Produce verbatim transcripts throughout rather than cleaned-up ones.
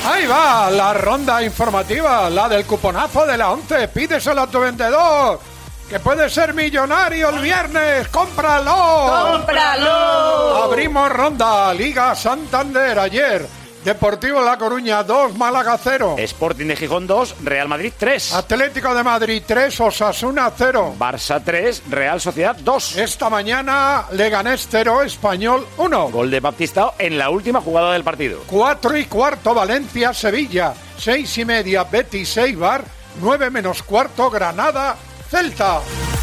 Ahí va, la ronda informativa, la del cuponazo de la once. Pídeselo a tu vendedor, que puede ser millonario el viernes. ¡Cómpralo! ¡Cómpralo! Abrimos ronda, Liga Santander ayer. Deportivo La Coruña dos, Málaga cero. Sporting de Gijón dos, Real Madrid tres. Atlético de Madrid tres, Osasuna cero. Barça tres, Real Sociedad dos. Esta mañana Leganés cero, Español uno. Gol de Baptistao en la última jugada del partido. Cuatro y cuarto Valencia Sevilla. Seis y media Betis Eibar. Nueve menos cuarto Granada Celta.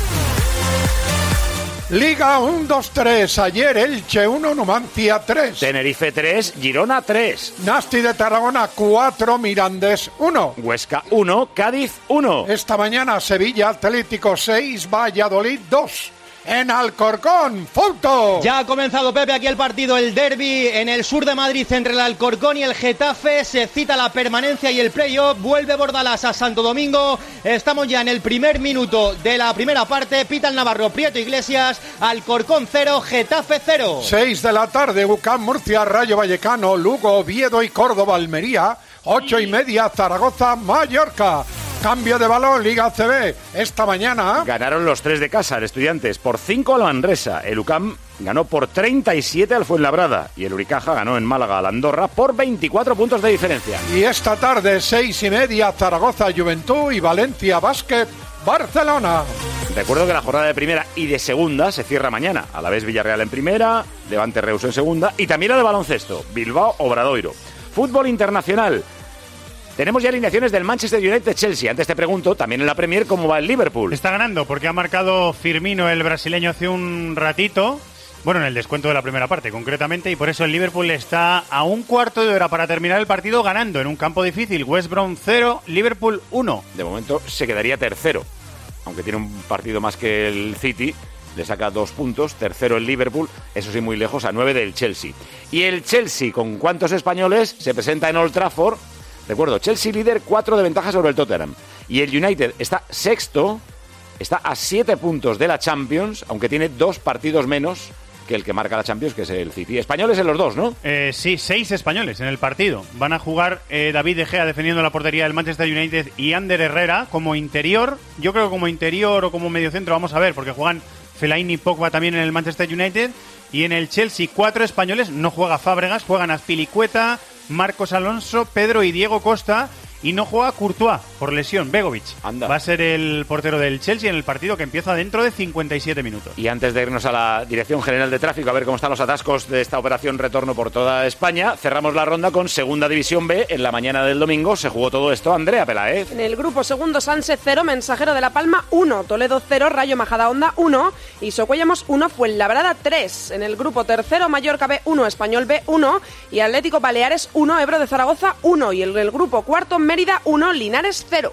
Liga uno dos tres, ayer Elche uno, Numancia tres. Tenerife tres, Girona tres. Nasti de Tarragona cuatro, Mirandés uno. Huesca uno, Cádiz uno. Esta mañana Sevilla Atlético seis, Valladolid dos. En Alcorcón, foto. Ya ha comenzado, Pepe, aquí el partido, el derbi en el sur de Madrid entre el Alcorcón y el Getafe. Se cita la permanencia y el playoff. Vuelve Bordalás a Santo Domingo. Estamos ya en el primer minuto de la primera parte. Pita el Navarro, Prieto Iglesias. Alcorcón cero, Getafe cero. seis de la tarde, U C A M Murcia, Rayo Vallecano, Lugo, Oviedo y Córdoba Almería. ocho y media, Zaragoza Mallorca. Cambio de balón, Liga A C B. Esta mañana ganaron los tres de casa, el Estudiantes, por cinco al Manresa. El U C A M ganó por treinta y siete al Fuenlabrada. Y el Unicaja ganó en Málaga al Andorra por veinticuatro puntos de diferencia. Y esta tarde, seis y media, Zaragoza Juventud y Valencia Básquet Barcelona. Recuerdo que la jornada de primera y de segunda se cierra mañana. A la vez Villarreal en primera, Levante Reus en segunda y también la de baloncesto, Bilbao Obradoiro. Fútbol internacional. Tenemos ya alineaciones del Manchester United-Chelsea. Antes te pregunto, también en la Premier, ¿cómo va el Liverpool? Está ganando porque ha marcado Firmino, el brasileño, hace un ratito. Bueno, en el descuento de la primera parte, concretamente. Y por eso el Liverpool está a un cuarto de hora para terminar el partido ganando en un campo difícil. West Brom cero, Liverpool uno. De momento se quedaría tercero. Aunque tiene un partido más que el City. Le saca dos puntos. Tercero el Liverpool. Eso sí, muy lejos, a nueve del Chelsea. Y el Chelsea, ¿con cuántos españoles? Se presenta en Old Trafford. Recuerdo, Chelsea líder, cuatro de ventaja sobre el Tottenham. Y el United está sexto, está a siete puntos de la Champions, aunque tiene dos partidos menos que el que marca la Champions, que es el City. Españoles en los dos, ¿no? Eh, sí, seis españoles en el partido. Van a jugar eh, David De Gea defendiendo la portería del Manchester United y Ander Herrera como interior. Yo creo que como interior o como mediocentro, vamos a ver, porque juegan Fellaini y Pogba también en el Manchester United. Y en el Chelsea, cuatro españoles, no juega Fábregas, juegan Azpilicueta, Marcos Alonso, Pedro y Diego Costa, y no juega Courtois por lesión, Begovic. Anda. Va a ser el portero del Chelsea en el partido que empieza dentro de cincuenta y siete minutos. Y antes de irnos a la Dirección General de Tráfico a ver cómo están los atascos de esta operación retorno por toda España, cerramos la ronda con Segunda División B. En la mañana del domingo se jugó todo esto. Andrea Peláez. En el grupo segundo, Sanse cero, Mensajero de la Palma uno, Toledo cero, Rayo Majadahonda uno y Socuellamos uno, Fuenlabrada tres. En el grupo tercero, Mallorca B uno, Español B uno y Atlético Baleares uno, Ebro de Zaragoza uno. Y en el grupo cuarto, Mérida uno, Linares cero.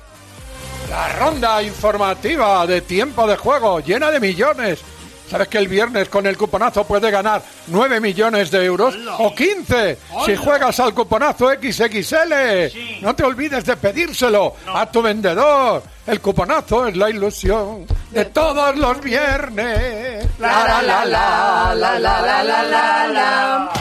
La ronda informativa de tiempo de juego llena de millones. ¿Sabes que el viernes con el cuponazo puedes ganar nueve millones de euros? ¡Hola! ¡O quince! ¡Hola! Si juegas al cuponazo equis equis ele. Sí. No te olvides de pedírselo no. a tu vendedor. El cuponazo es la ilusión de todos los viernes. La la la la la la la la la la.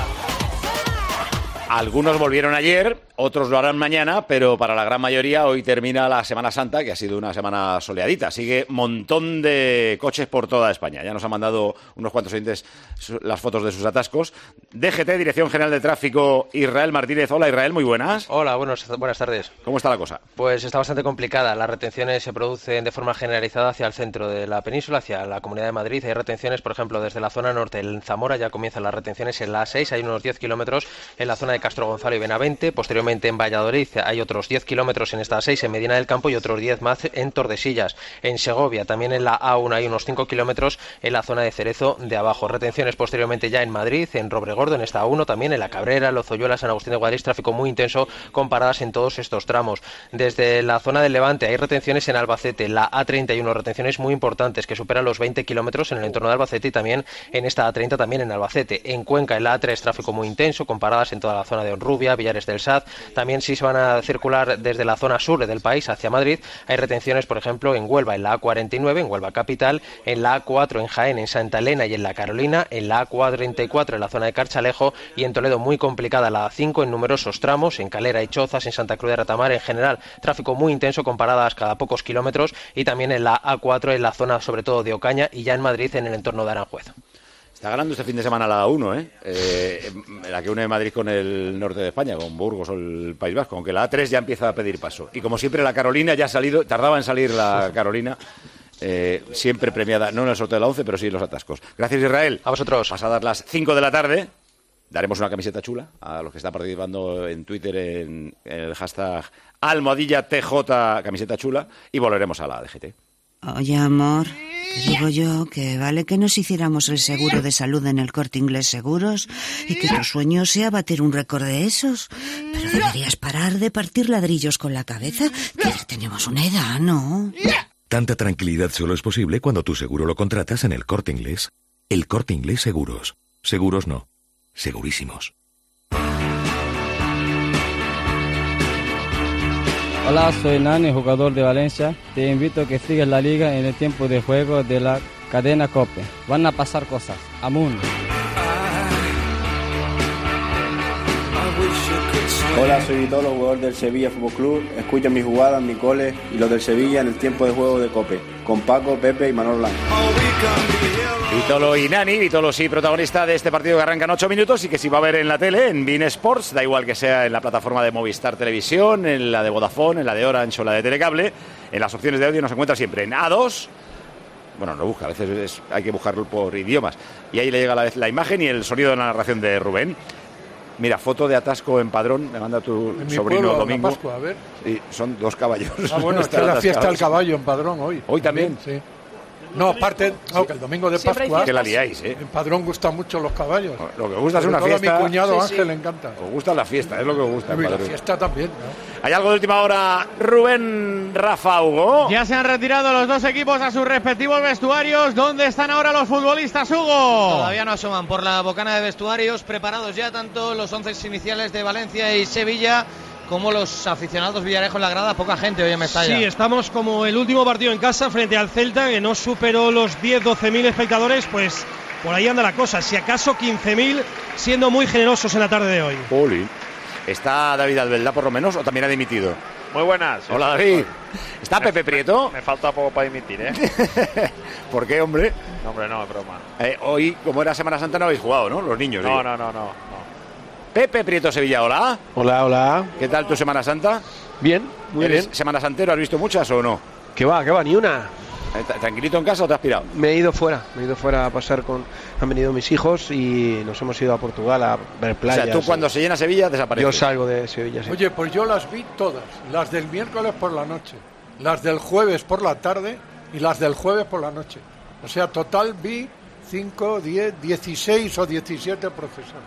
Algunos volvieron ayer, otros lo harán mañana, pero para la gran mayoría hoy termina la Semana Santa, que ha sido una semana soleadita. Sigue montón de coches por toda España. Ya nos han mandado unos cuantos oyentes las fotos de sus atascos. D G T, Dirección General de Tráfico, Israel Martínez. Hola, Israel, muy buenas. Hola, buenos, buenas tardes. ¿Cómo está la cosa? Pues está bastante complicada. Las retenciones se producen de forma generalizada hacia el centro de la península, hacia la Comunidad de Madrid. Hay retenciones, por ejemplo, desde la zona norte, en Zamora ya comienzan las retenciones en la A seis, hay unos diez kilómetros en la zona de Castro Gonzalo y Benavente. Posteriormente en Valladolid hay otros diez kilómetros en esta A seis, en Medina del Campo, y otros diez más en Tordesillas. En Segovia, también en la A uno, hay unos cinco kilómetros en la zona de Cerezo de abajo. Retenciones posteriormente ya en Madrid, en Robregordo, en esta A uno, también en La Cabrera, Lozoyuela, San Agustín de Guadix, tráfico muy intenso con paradas en todos estos tramos. Desde la zona del Levante hay retenciones en Albacete, la A treinta y uno, retenciones muy importantes que superan los veinte kilómetros en el entorno de Albacete, y también en esta A treinta, también en Albacete. En Cuenca, en la A tres, tráfico muy intenso con paradas en toda la zona de Honrubia, Villares del Saz, También si se van a circular desde la zona sur del país hacia Madrid, hay retenciones, por ejemplo, en Huelva, en la A cuarenta y nueve, en Huelva capital, en la A cuatro en Jaén, en Santa Elena y en la Carolina, en la A cuarenta y cuatro en la zona de Carchalejo y en Toledo muy complicada la A cinco en numerosos tramos, en Calera y Chozas, en Santa Cruz de Ratamar, en general tráfico muy intenso con paradas cada pocos kilómetros y también en la A cuatro en la zona sobre todo de Ocaña y ya en Madrid en el entorno de Aranjuez. Está ganando este fin de semana la A uno, ¿eh? eh la que une Madrid con el norte de España, con Burgos o el País Vasco, aunque la A tres ya empieza a pedir paso. Y como siempre la Carolina ya ha salido, tardaba en salir la Carolina, eh, siempre premiada, no en el sorteo de la once, pero sí en los atascos. Gracias, Israel. A vosotros. Pasadas las cinco de la tarde, daremos una camiseta chula a los que están participando en Twitter en, en el hashtag almohadilla T J camiseta chula y volveremos a la D G T. Oye, amor, te digo yo que vale que nos hiciéramos el seguro de salud en el Corte Inglés Seguros y que tu sueño sea bater un récord de esos. Pero deberías parar de partir ladrillos con la cabeza, que ya tenemos una edad, ¿no? Tanta tranquilidad solo es posible cuando tu seguro lo contratas en el Corte Inglés. El Corte Inglés Seguros. Seguros no. Segurísimos. Hola, soy Nani, jugador de Valencia. Te invito a que sigas la liga en el tiempo de juego de la cadena COPE. Van a pasar cosas. Amun. Hola, soy Vitolo, jugador del Sevilla Fútbol Club. Escucha mis jugadas, mis goles y los del Sevilla en el tiempo de juego de COPE. Con Paco, Pepe y Manolo Blanco. Vitolo y Nani, Vitolo sí, protagonista de este partido que arranca en ocho minutos y que sí va a ver en la tele, en beIN Sports, da igual que sea en la plataforma de Movistar Televisión, en la de Vodafone, en la de Orange o la de Telecable, en las opciones de audio nos encuentra siempre en A dos, bueno, no busca, a veces es, hay que buscarlo por idiomas, y ahí le llega a la vez la imagen y el sonido de la narración de Rubén. Mira, foto de atasco en Padrón, me manda tu en sobrino pueblo, Domingo. La Pascua, a ver. Sí, son dos caballos. Ah, bueno, es que es la fiesta del caballo en Padrón hoy. ¿Hoy también? Sí. No, aparte, no, que el domingo de Pascua... Que la liáis, ¿eh? En Padrón gustan mucho los caballos. Lo que gusta es una Sobre todo fiesta. A mi cuñado Sí, Ángel sí. le encanta. Os gusta la fiesta, es lo que os gusta. Y la fiesta también, ¿no? Hay algo de última hora, Rubén, Rafa, Hugo. Ya se han retirado los dos equipos a sus respectivos vestuarios. ¿Dónde están ahora los futbolistas, Hugo? Todavía no asoman por la bocana de vestuarios, preparados ya tanto los once iniciales de Valencia y Sevilla como los aficionados Villarejo en la grada. Poca gente hoy en Mestalla. Sí, estamos como el último partido en casa frente al Celta, que no superó los diez doce mil espectadores, pues por ahí anda la cosa. Si acaso quince mil, siendo muy generosos en la tarde de hoy. Poli. ¿Está David Albelda por lo menos o también ha dimitido? Muy buenas. Hola, David. ¿Está Pepe Prieto? Me falta poco para dimitir, ¿eh? ¿Por qué, hombre? No, hombre, no, es broma. Eh, hoy, como era Semana Santa, no habéis jugado, ¿no? Los niños. No, digo. no, no, no, no. Pepe Prieto Sevilla, hola. Hola, hola. ¿Qué tal tu Semana Santa? Bien, muy ¿Eres bien. Semana Santero? ¿Has visto muchas o no? ¿Qué va, qué va? Ni una. ¿Tranquilito en casa o te has pirado? Me he ido fuera, me he ido fuera a pasar con... Han venido mis hijos y nos hemos ido a Portugal a ver playas. O sea, tú cuando se llena Sevilla desapareces. Yo salgo de Sevilla, sí. Oye, pues yo las vi todas. Las del miércoles por la noche, las del jueves por la tarde y las del jueves por la noche. O sea, total vi cinco, diez, dieciséis o diecisiete procesiones.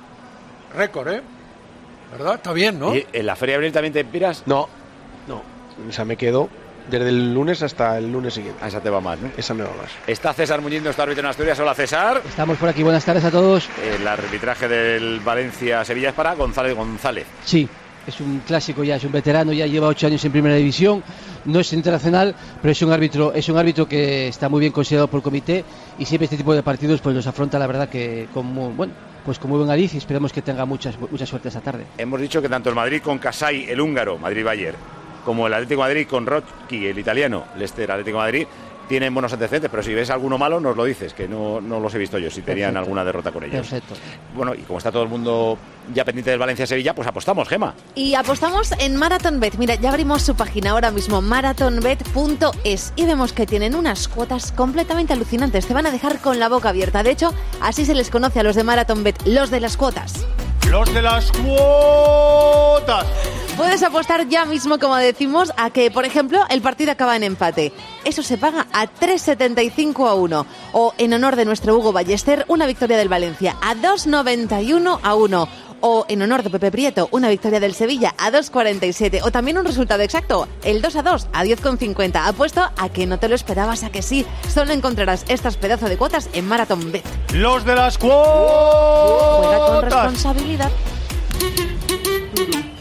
Récord, ¿eh? ¿Verdad? Está bien, ¿no? ¿Y en la Feria de Abril también te piras? No, no. Esa me quedo desde el lunes hasta el lunes siguiente. Ah, esa te va más, ¿no? Esa me va más. Está César Muñiz, nuestro árbitro en Asturias. Hola, César. Estamos por aquí, buenas tardes a todos. El arbitraje del Valencia-Sevilla es para González González. Sí, es un clásico ya, es un veterano, ya lleva ocho años en Primera División, no es internacional, pero es un árbitro, es un árbitro que está muy bien considerado por el comité y siempre este tipo de partidos pues los afronta, la verdad, que con muy, bueno, pues con muy buen nariz y esperemos que tenga muchas, mucha suerte esta tarde. Hemos dicho que tanto el Madrid con Casai, el húngaro, Madrid-Bayern, como el Atlético de Madrid con Rocky, el italiano, Leicester, Atlético de Madrid, tienen buenos antecedentes, pero si ves alguno malo nos lo dices, que no, no los he visto yo, si tenían Perfecto. alguna derrota con ellos. Perfecto. Bueno, y como está todo el mundo ya pendiente del Valencia-Sevilla, pues apostamos, Gema. Y apostamos en MarathonBet. Mira, ya abrimos su página ahora mismo, marathon bet punto es, y vemos que tienen unas cuotas completamente alucinantes. Te van a dejar con la boca abierta. De hecho, así se les conoce a los de MarathonBet, los de las cuotas. Los de las cuotas. Puedes apostar ya mismo, como decimos, a que, por ejemplo, el partido acaba en empate. Eso se paga a tres setenta y cinco a uno. O, en honor de nuestro Hugo Ballester, una victoria del Valencia a dos noventa y uno a uno. O, en honor de Pepe Prieto, una victoria del Sevilla a dos cuarenta y siete. O también un resultado exacto, el dos a dos a diez cincuenta. Apuesto a que no te lo esperabas, a que sí. Solo encontrarás estas pedazos de cuotas en MarathonBet. Los de las cuotas. Juega con responsabilidad.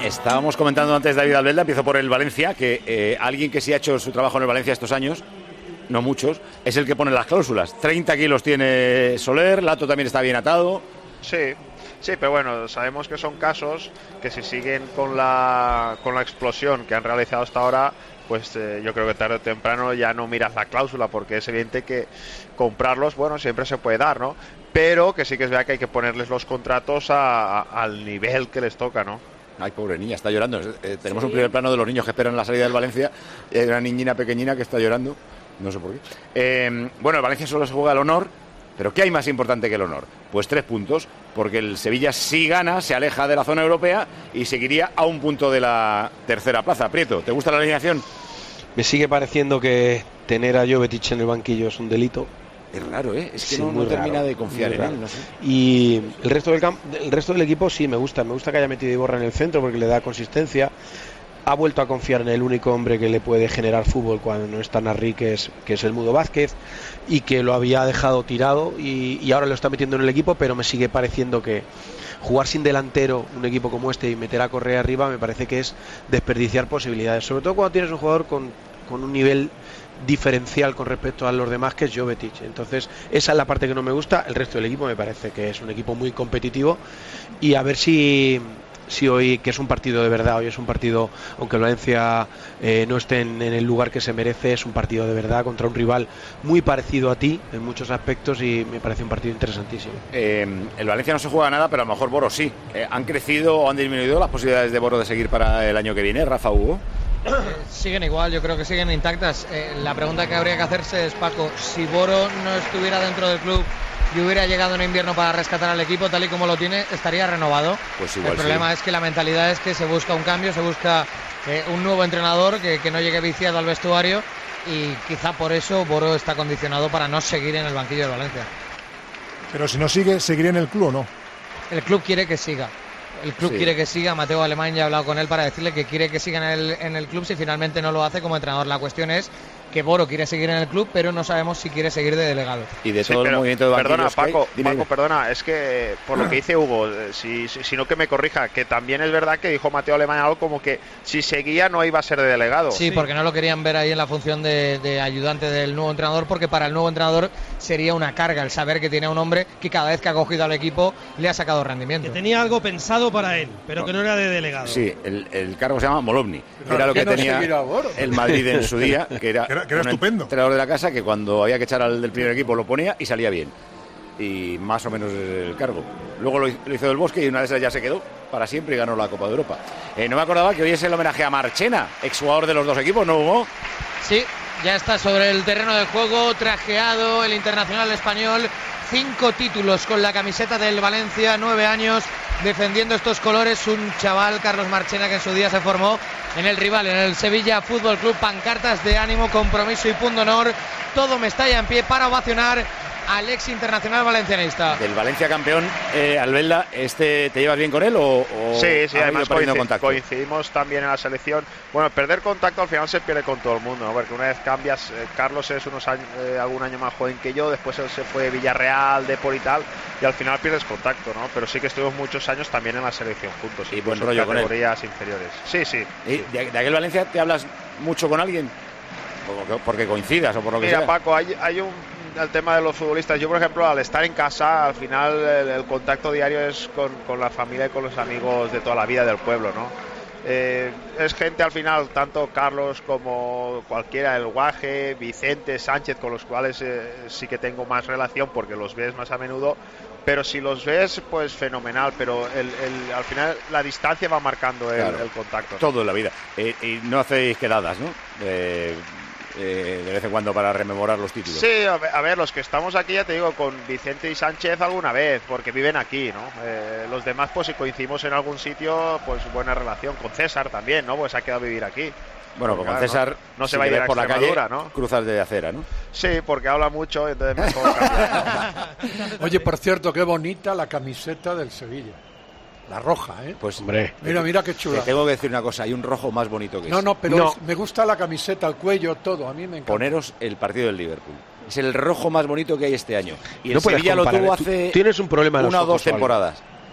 Estábamos comentando antes David Albelda, empiezo por el Valencia, que eh, alguien que sí ha hecho su trabajo en el Valencia estos años, no muchos, es el que pone las cláusulas. treinta kilos tiene Soler, Lato también está bien atado. Sí, sí, pero bueno, sabemos que son casos que si siguen con la, con la explosión que han realizado hasta ahora, pues eh, yo creo que tarde o temprano ya no miras la cláusula, porque es evidente que comprarlos, bueno, siempre se puede dar, ¿no? Pero que sí que es verdad que hay que ponerles los contratos a, a, al nivel que les toca, ¿no? Ay, pobre niña, está llorando. Eh, tenemos Sí. un primer plano de los niños que esperan la salida del Valencia. Y hay una niñina pequeñina que está llorando. No sé por qué. Eh, bueno, el Valencia solo se juega el honor. ¿Pero qué hay más importante que el honor? Pues tres puntos, porque el Sevilla si gana, se aleja de la zona europea y seguiría a un punto de la tercera plaza. Prieto, ¿te gusta la alineación? Me sigue pareciendo que tener a Jovetic en el banquillo es un delito. Es raro, ¿eh? Es que Sí, no, muy no termina raro, de confiar muy en raro. él. No sé. Y el resto del camp- el resto del equipo sí me gusta. Me gusta que haya metido a Iborra en el centro porque le da consistencia. Ha vuelto a confiar en el único hombre que le puede generar fútbol cuando no está Narri, que es, que es el Mudo Vázquez, y que lo había dejado tirado y, y ahora lo está metiendo en el equipo, pero me sigue pareciendo que jugar sin delantero un equipo como este y meter a Correa arriba me parece que es desperdiciar posibilidades, sobre todo cuando tienes un jugador con, con un nivel diferencial con respecto a los demás, que es Jovetic. Entonces esa es la parte que no me gusta. El resto del equipo me parece que es un equipo muy competitivo y a ver si si hoy, que es un partido de verdad, hoy es un partido, aunque el Valencia eh, no esté en, en el lugar que se merece, es un partido de verdad contra un rival muy parecido a ti en muchos aspectos y me parece un partido interesantísimo. Eh, el Valencia no se juega nada, pero a lo mejor Boro sí. Eh, ¿Han crecido o han disminuido las posibilidades de Boro de seguir para el año que viene, Rafa Hugo? Siguen igual, yo creo que siguen intactas. Eh, la pregunta que habría que hacerse es, Paco, si Boro no estuviera dentro del club y hubiera llegado en invierno para rescatar al equipo tal y como lo tiene, estaría renovado. Pues igual el problema sí. es que la mentalidad es que se busca un cambio, se busca eh, un nuevo entrenador que, que no llegue viciado al vestuario y quizá por eso Boro está condicionado para no seguir en el banquillo de Valencia. Pero si no sigue, ¿seguiría en el club o no? El club quiere que siga. El club Sí. quiere que siga. Mateo Alemán ya ha hablado con él para decirle que quiere que siga en el, en el club si finalmente no lo hace como entrenador. La cuestión es que Boro quiere seguir en el club, pero no sabemos si quiere seguir de delegado. Y de Sí, todo el pero, movimiento de perdona, banquillos que hay- Paco, dime, Paco, dime. perdona, es que por lo que dice Hugo, eh, si, si, si no que me corrija, que también es verdad que dijo Mateo Alemán algo como que si seguía no iba a ser de delegado. Sí, porque no lo querían ver ahí en la función de, de ayudante del nuevo entrenador, porque para el nuevo entrenador sería una carga el saber que tiene a un hombre que cada vez que ha cogido al equipo le ha sacado rendimiento. Que tenía algo pensado para él, pero que no era de delegado. Sí, el, el cargo se llama Molovny. Pero Era lo ¿por que qué no tenía seguirá Boro? el Madrid en su día, que era, Que era- que era un estupendo. entrenador de la casa que cuando había que echar al del primer equipo lo ponía y salía bien. Y más o menos el cargo. Luego lo, lo hizo Del Bosque y una de esas ya se quedó para siempre y ganó la Copa de Europa. Eh, no me acordaba que hoy es el homenaje a Marchena, exjugador de los dos equipos, ¿no, Hugo? Sí, ya está sobre el terreno del juego, trajeado el internacional español, cinco títulos con la camiseta del Valencia, nueve años defendiendo estos colores, un chaval, Carlos Marchena, que en su día se formó en el rival, en el Sevilla Fútbol Club, pancartas de ánimo, compromiso y punto honor, todo Mestalla en pie para ovacionar al ex internacional valencianista. Del Valencia campeón, eh, Albelda, este, ¿te llevas bien con él o, o Sí, sí, ha además ido perdiendo coinci- contacto? coincidimos también en la selección. Bueno, perder contacto al final se pierde con todo el mundo, ¿no? Porque una vez cambias, eh, Carlos es unos años, eh, algún año más joven que yo, después él se fue de Villarreal, Depor y tal, y al final pierdes contacto, ¿no? Pero sí que estuvimos muchos años también en la selección juntos. Y incluso buen rollo en con él. categorías inferiores. Sí, sí. ¿Y de, de aquel Valencia te hablas mucho con alguien? Porque, porque coincidas o por lo que Mira, sea. Paco, hay, hay un el tema de los futbolistas. Yo, por ejemplo, al estar en casa, al final el, el contacto diario es con, con la familia y con los amigos de toda la vida del pueblo, ¿no? Eh, es gente al final, tanto Carlos como cualquiera, el Guaje, Vicente, Sánchez, con los cuales eh, sí que tengo más relación porque los ves más a menudo, pero si los ves, pues fenomenal, pero el, el, al final la distancia va marcando el, Claro. el contacto, ¿no? Todo en la vida. Eh, y no hacéis quedadas, ¿no? Eh, eh, de vez en cuando para rememorar los títulos. Sí, a ver, a ver, los que estamos aquí, ya te digo, con Vicente y Sánchez alguna vez, porque viven aquí, ¿no? Eh, los demás, pues si coincidimos en algún sitio, pues buena relación. Con César también, ¿no? Pues ha quedado a vivir aquí. Bueno, Porque, con claro, César, no, no se si va a te ir ves a por la calle, Extremadura, ¿no? cruzas de acera, ¿no? Sí, porque habla mucho, entonces mejor cambiar. Oye, por cierto, qué bonita la camiseta del Sevilla. La roja, ¿eh? Pues, hombre. Mira, mira qué chula. Te tengo que decir una cosa, hay un rojo más bonito que No, ese. no, pero es- me gusta la camiseta, el cuello, todo. A mí me encanta. Poneros el partido del Liverpool. Es el rojo más bonito que hay este año. Y el No puedes Sevilla lo comparar, tuvo tú hace tienes un problema en los una o dos ojos o algo. temporadas.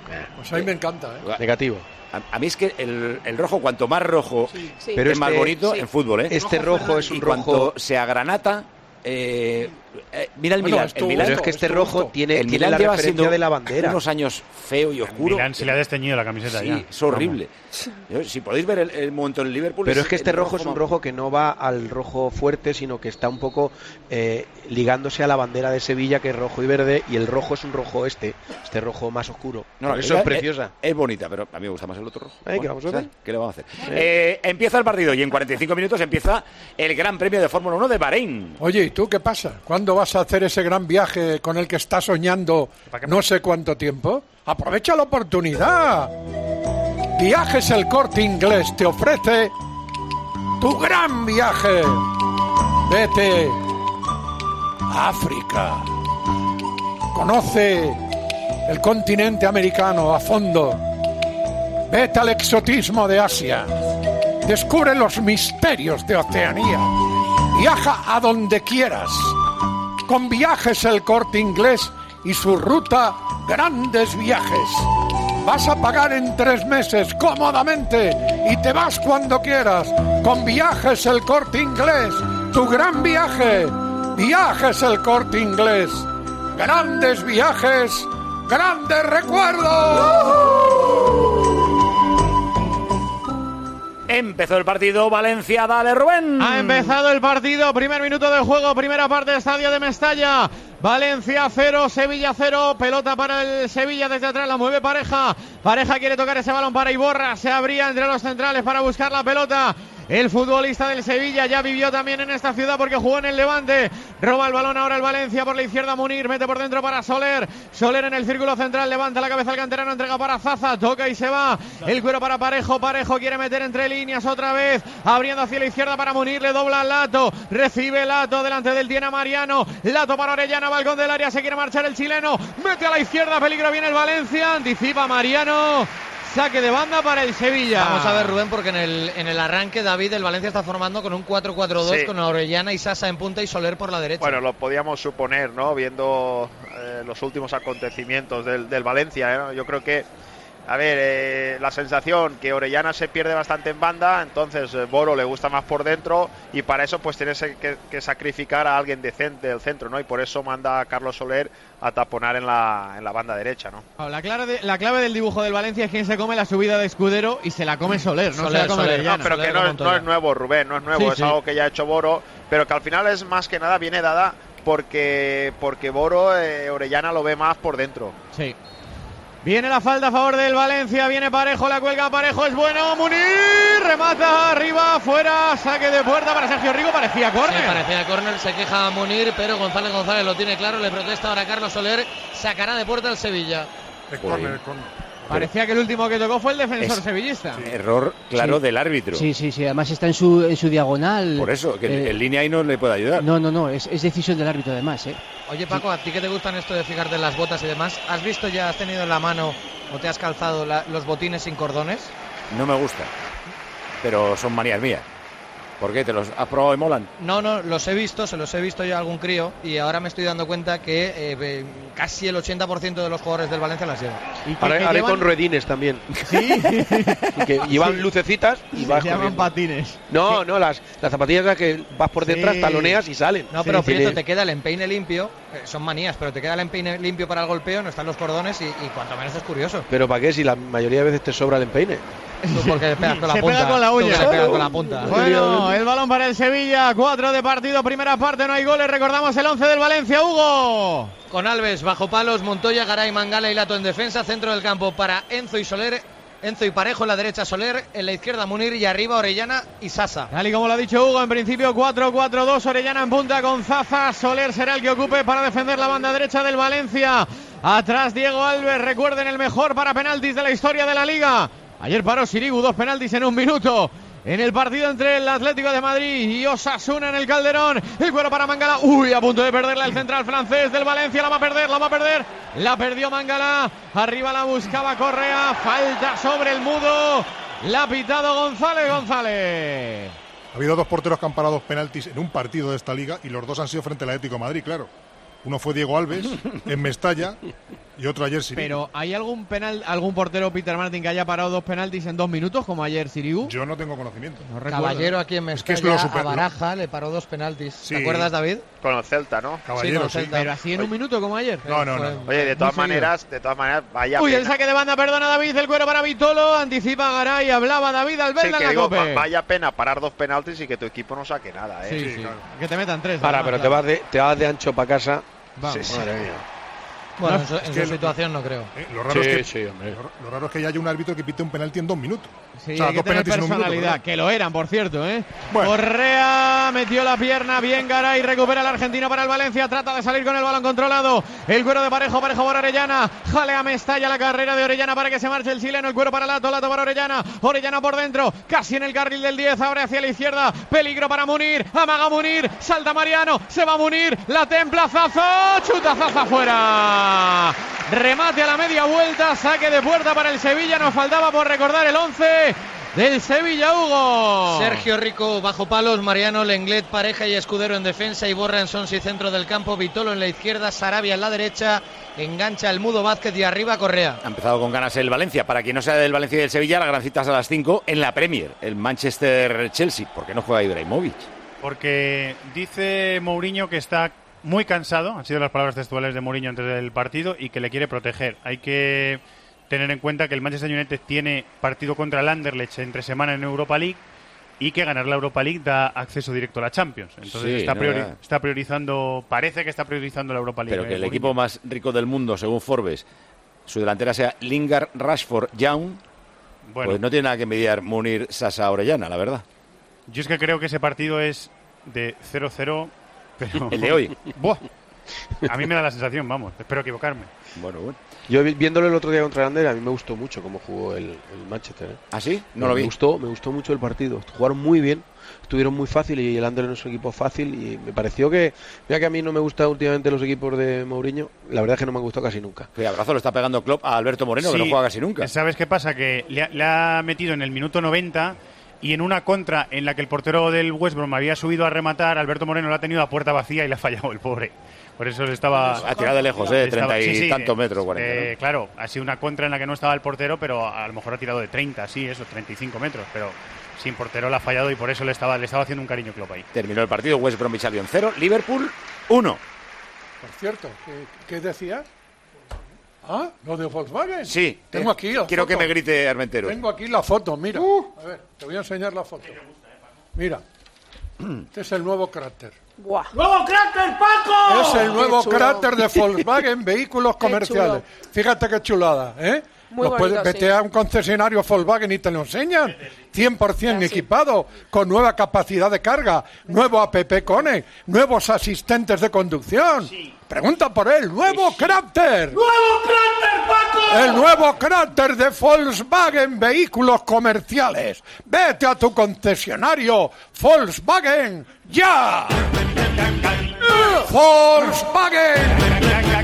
Pues a mí me encanta, ¿eh? Negativo. A, a mí es que el, el rojo, cuanto más rojo, Sí. Sí. Pero es más este- bonito sí. en fútbol, ¿eh? Este rojo es un y rojo... cuanto se agranata, eh, eh, mira el Bueno, Milán. es tu El Milán, Pero es que este Esto, rojo esto. tiene, el tiene Milán la lleva referencia siendo de la bandera. unos años feo y oscuro. Milán se le ha desteñido la camiseta Sí, ya. es horrible. Yo, si podéis ver el, el momento en Liverpool... Pero es que este el rojo es un más- rojo que no va al rojo fuerte, sino que está un poco eh, ligándose a la bandera de Sevilla, que es rojo y verde, y el rojo es un rojo este, este rojo más oscuro. No, Por no, eso ella es preciosa. Es, es bonita, pero a mí me gusta más el otro rojo. Ay, ¿qué vamos a hacer? ¿sabes? ¿Qué le vamos a hacer? Eh, empieza el partido y en cuarenta y cinco minutos empieza el Gran Premio de Fórmula uno de Bahrein. Oye, ¿y tú qué pasa? ¿Cuándo vas a hacer ese gran viaje con el que estás soñando no sé cuánto tiempo? ¡Aprovecha la oportunidad! Viajes El Corte Inglés te ofrece tu gran viaje. Vete a África. Conoce el continente americano a fondo. Vete al exotismo de Asia. Descubre los misterios de Oceanía. Viaja a donde quieras. Con Viajes El Corte Inglés y su ruta Grandes Viajes. Vas a pagar en tres meses cómodamente y te vas cuando quieras. Con Viajes El Corte Inglés, tu gran viaje. Viajes El Corte Inglés. Grandes viajes, grandes recuerdos. Empezó el partido, Valencia, dale Rubén. Ha empezado el partido, primer minuto de juego, primera parte del estadio de Mestalla. Valencia cero, Sevilla cero, pelota para el Sevilla desde atrás, la mueve Pareja. Pareja quiere tocar ese balón para Iborra, se abría entre los centrales para buscar la pelota. El futbolista del Sevilla ya vivió también en esta ciudad porque jugó en el Levante. Roba el balón ahora el Valencia por la izquierda. Munir mete por dentro para Soler. Soler en el círculo central, levanta la cabeza al canterano, entrega para Zaza, toca y se va. El cuero para Parejo. Parejo quiere meter entre líneas otra vez, abriendo hacia la izquierda para Munir. Le dobla Lato, recibe Lato delante del tiene a Mariano. Lato para Orellana, balcón del área, se quiere marchar el chileno. Mete a la izquierda, peligro, viene el Valencia. Anticipa Mariano. Saque de banda para el Sevilla. Vamos a ver, Rubén, porque en el, en el arranque, David, el Valencia está formando con un cuatro cuatro dos, Sí. con Orellana y Sasa en punta y Soler por la derecha. Bueno, lo podíamos suponer, ¿no? Viendo eh, los últimos acontecimientos del, del Valencia, ¿eh? Yo creo que, a ver, eh, la sensación que Orellana se pierde bastante en banda, entonces eh, Boro le gusta más por dentro y para eso pues tienes que, que sacrificar a alguien decente del centro, ¿no? Y por eso manda a Carlos Soler a taponar en la, en la banda derecha, ¿no? La clave, de, la clave del dibujo del Valencia es quién se come la subida de Escudero y se la come Soler, no Soler, se la come Soler. Orellana. No, pero que no es, no es nuevo, Rubén, no es nuevo, Sí, es sí. algo que ya ha hecho Boro, pero que al final es más que nada viene dada porque, porque Boro, eh, Orellana lo ve más por dentro. Sí. Viene la falta a favor del Valencia, viene Parejo, la cuelga Parejo, es bueno, Munir, remata arriba, fuera, saque de puerta para Sergio Rico, parecía córner. Sí, parecía córner, se queja Munir, pero González González lo tiene claro, le protesta ahora Carlos Soler, sacará de puerta al Sevilla. De córner, córner. Parecía que el último que tocó fue el defensor Es- sevillista. Error claro Sí. del árbitro. Sí, sí, sí. Además está en su, en su diagonal. Por eso, que Eh, en línea ahí no le puede ayudar. No, no, no. Es, es decisión del árbitro además, ¿eh? Oye, Paco, ¿a ti que te gustan esto de fijarte en las botas y demás? ¿Has visto ya, has tenido en la mano o te has calzado la- los botines sin cordones? No me gusta. Pero son manías mías. ¿Por qué? ¿Te los has probado y molan? No, no, los he visto, se los he visto yo a algún crío y ahora me estoy dando cuenta que eh, eh, casi el ochenta por ciento de los jugadores del Valencia las llevan. ¿Y que- Ahora, que ahora hay llevan- con ruedines también. Sí, Que llevan Sí. lucecitas y se vas llaman corriendo. patines. No, no, las, las zapatillas las que vas por detrás, Sí. taloneas y salen. No, pero Sí, Prieto, tiene- te queda el empeine limpio, eh, son manías, pero te queda el empeine limpio para el golpeo, no están los cordones y, y cuanto menos es curioso. Pero ¿para qué? Si la mayoría de veces te sobra el empeine. Tú porque le pegas con la Se punta. pega con la tú uña. que le pegas con la punta. Bueno, el balón para el Sevilla, cuatro de partido, primera parte, no hay goles, recordamos el once del Valencia, Hugo. Con Alves bajo palos, Montoya, Garay, Mangala y Lato en defensa, centro del campo para Enzo y Soler, Enzo y Parejo en la derecha, Soler, en la izquierda Munir y arriba Orellana y Sasa. Tal y como lo ha dicho Hugo, en principio cuatro cuatro dos, Orellana en punta con Zaza, Soler será el que ocupe para defender la banda derecha del Valencia. Atrás Diego Alves, recuerden el mejor para penaltis de la historia de la Liga. Ayer paró Sirigu, dos penaltis en un minuto. En el partido entre el Atlético de Madrid y Osasuna en el Calderón. El cuero para Mangala. Uy, a punto de perderla el central francés del Valencia. La va a perder, la va a perder. La perdió Mangala. Arriba la buscaba Correa. Falta sobre el mudo. La ha pitado González González. Ha habido dos porteros que han parado dos penaltis en un partido de esta liga y los dos han sido frente al Atlético de Madrid, claro. Uno fue Diego Alves en Mestalla Y otro ayer Sirigu. Pero ¿hay algún penal, algún portero Peter Martin que haya parado dos penaltis en dos minutos como ayer Sirigu? Yo no tengo conocimiento. No Caballero aquí en Mestalla, es que es super... a Baraja le paró dos penaltis. Sí. ¿Te acuerdas, David? Con el Celta, ¿no? Caballero, sí, con el Celta. Pero así en un minuto como ayer. No, no, no. Oye, de todas maneras, de todas maneras, vaya Uy, pena. el saque de banda, perdona David, el cuero para Vitolo, anticipa Garay, hablaba David Albelda sí, en que la digo, Cope. Vaya pena parar dos penaltis y que tu equipo no saque nada, ¿eh? Sí, sí, sí. Claro. Que te metan tres. Para, además, pero claro. te vas de, te vas de ancho para casa. Vamos. Sí, madre mía. Bueno, no, en su, en que su situación no creo. Eh, lo, raro sí, es que, sí, hombre. lo, lo raro es que ya haya un árbitro que pite un penalti en dos minutos. Sí, o sea, hay dos que tener penaltis en un minuto. personalidad, ¿verdad? que lo eran, por cierto, ¿eh? Bueno. Correa metió la pierna, bien Garay, recupera el argentino para el Valencia, trata de salir con el balón controlado. El cuero de Parejo, Parejo para Orellana, jalea Mestalla la carrera de Orellana para que se marche el chileno, el cuero para Lato, Lato para Orellana, Orellana por dentro, casi en el carril del diez, abre hacia la izquierda, peligro para Munir, amaga Munir, salta Mariano, se va Munir, la templa Zazo, chutazazo afuera. Remate a la media vuelta, saque de puerta para el Sevilla, nos faltaba por recordar el once del Sevilla, Hugo. Sergio Rico bajo palos, Mariano, Lenglet, Pareja y Escudero en defensa, Iborra en Sonsi centro del campo, Vitolo en la izquierda, Sarabia en la derecha, engancha el Mudo Vázquez y arriba Correa. Ha empezado con ganas el Valencia. Para quien no sea del Valencia y del Sevilla, la gran cita es a las cinco en la Premier, el Manchester-Chelsea. ¿Por qué no juega Ibrahimovic? Porque dice Mourinho que está muy cansado, han sido las palabras textuales de Mourinho antes del partido, y que le quiere proteger. Hay que tener en cuenta que el Manchester United tiene partido contra el Anderlecht entre semana en Europa League y que ganar la Europa League da acceso directo a la Champions. Entonces Sí, está, no, priori no. está priorizando, parece que está priorizando la Europa League. Pero que el Mourinho. equipo más rico del mundo, según Forbes, su delantera sea Lingard, Rashford, Young, Bueno. pues no tiene nada que envidiar Munir, Sasa, Orellana, la verdad. Yo es que creo que ese partido es de cero cero, pero... El de hoy. Buah. A mí me da la sensación, vamos, espero equivocarme. Bueno, bueno. Yo vi- viéndolo el otro día contra el Ander, a mí me gustó mucho cómo jugó el, el Manchester. ¿eh? ¿Ah, sí? No me lo vi. Gustó, me gustó mucho el partido. Jugaron muy bien, estuvieron muy fácil y el Ander no es un equipo fácil. Y me pareció que, mira que a mí no me gustan últimamente los equipos de Mourinho, la verdad es que no me gustó casi nunca. Oye, abrazo lo está pegando Klopp a Alberto Moreno, que Sí. no juega casi nunca. ¿Sabes qué pasa? Que le ha, le ha metido en el minuto noventa y en una contra en la que el portero del West Brom había subido a rematar, Alberto Moreno lo ha tenido a puerta vacía y le ha fallado el pobre. Por eso le estaba... Ha tirado de lejos, ¿eh? estaba- treinta y sí, sí, tantos eh, metros, cuarenta. eh, ¿no? Claro, ha sido una contra en la que no estaba el portero, pero a lo mejor ha tirado de treinta, sí, eso, treinta y cinco metros, pero sin portero le ha fallado y por eso le estaba, le estaba haciendo un cariño Klopp ahí. Terminó el partido, West Bromwich Albion cero, Liverpool uno. Por cierto, ¿qué, qué decías? Ah, lo de Volkswagen. Sí, Tengo eh, aquí la quiero foto. que me grite Armenteros. Tengo aquí la foto, mira. A ver, te voy a enseñar la foto. Mira. Este es el nuevo cráter. Buah. ¡Nuevo cráter, Paco! Es el nuevo Qué chulo. cráter de Volkswagen Vehículos Qué Comerciales. Fíjate qué chulada, ¿eh? Muy Lo puedes- bonito, vete sí. a un concesionario Volkswagen y te lo enseñan. cien por ciento Ya, sí. equipado, con nueva capacidad de carga, nuevo app Connect, nuevos asistentes de conducción. Pregunta por él, nuevo cráter. ¡Nuevo cráter, Paco! El nuevo cráter de Volkswagen Vehículos Comerciales. Vete a tu concesionario Volkswagen ya. Volkswagen.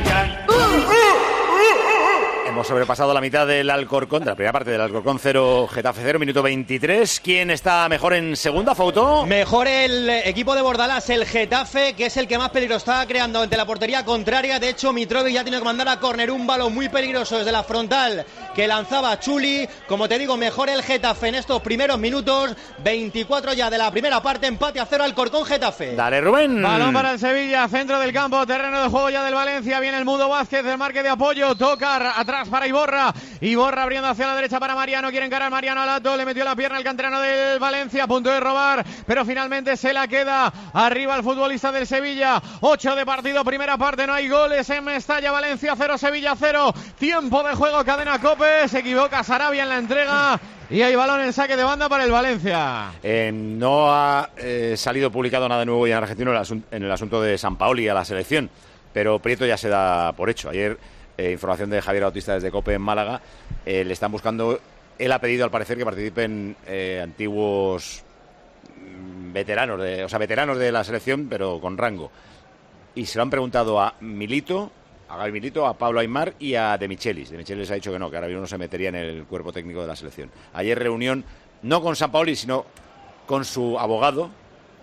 Hemos sobrepasado la mitad del Alcorcón, de la primera parte del Alcorcón cero, Getafe cero, minuto veintitrés. ¿Quién está mejor en segunda, Fauto? Mejor el equipo de Bordalás, el Getafe, que es el que más peligro estaba creando ante la portería contraria. De hecho, Mitrovic ya ha tenido que mandar a córner un balón muy peligroso desde la frontal que lanzaba Chuli. Como te digo, mejor el Getafe en estos primeros minutos. veinticuatro ya de la primera parte, empate a cero Alcorcón Getafe. Dale, Rubén. Balón para el Sevilla, centro del campo, terreno de juego ya del Valencia. Viene el Mudo Vázquez, el marque de apoyo. Toca atrás para Iborra. Iborra abriendo hacia la derecha para Mariano. Quiere encarar Mariano al Lato. Le metió la pierna el canterano del Valencia. A punto de robar, pero finalmente se la queda. Arriba el futbolista del Sevilla. ocho de partido, primera parte. No hay goles en Mestalla. Valencia cero, Sevilla cero. Tiempo de juego, cadena COPE. Se equivoca Sarabia en la entrega. Y hay balón en saque de banda para el Valencia. Eh, no ha eh, salido publicado nada nuevo ya en Argentina en el, asun- en el asunto de Sampaoli a la selección, pero Prieto ya se da por hecho. Ayer, eh, información de Javier Bautista desde COPE en Málaga, eh, le están buscando, él ha pedido al parecer que participen eh, antiguos mm, veteranos, de, o sea, veteranos de la selección, pero con rango. Y se lo han preguntado a Milito, a Gaby Milito, a Pablo Aimar y a De Michelis. De Michelis ha dicho que no, que ahora mismo no se metería en el cuerpo técnico de la selección. Ayer reunión, no con Sampaoli, sino con su abogado,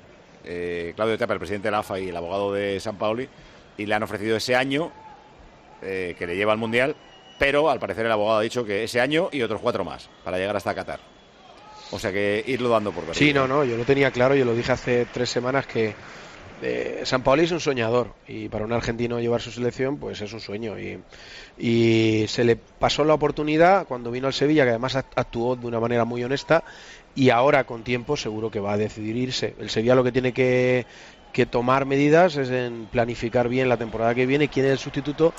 eh, Claudio Tapa, el presidente de la A F A y el abogado de Sampaoli, y le han ofrecido ese año eh, que le lleva al Mundial, pero al parecer el abogado ha dicho que ese año y otros cuatro más para llegar hasta Qatar. O sea que irlo dando por perdido. Sí, no, no, yo lo tenía claro, yo lo dije hace tres semanas que eh, Sampaoli es un soñador y para un argentino llevar su selección pues es un sueño y, y se le pasó la oportunidad cuando vino al Sevilla, que además actuó de una manera muy honesta, y ahora con tiempo seguro que va a decidir irse. El Sevilla lo que tiene que, que tomar medidas es en planificar bien la temporada que viene, quién es el sustituto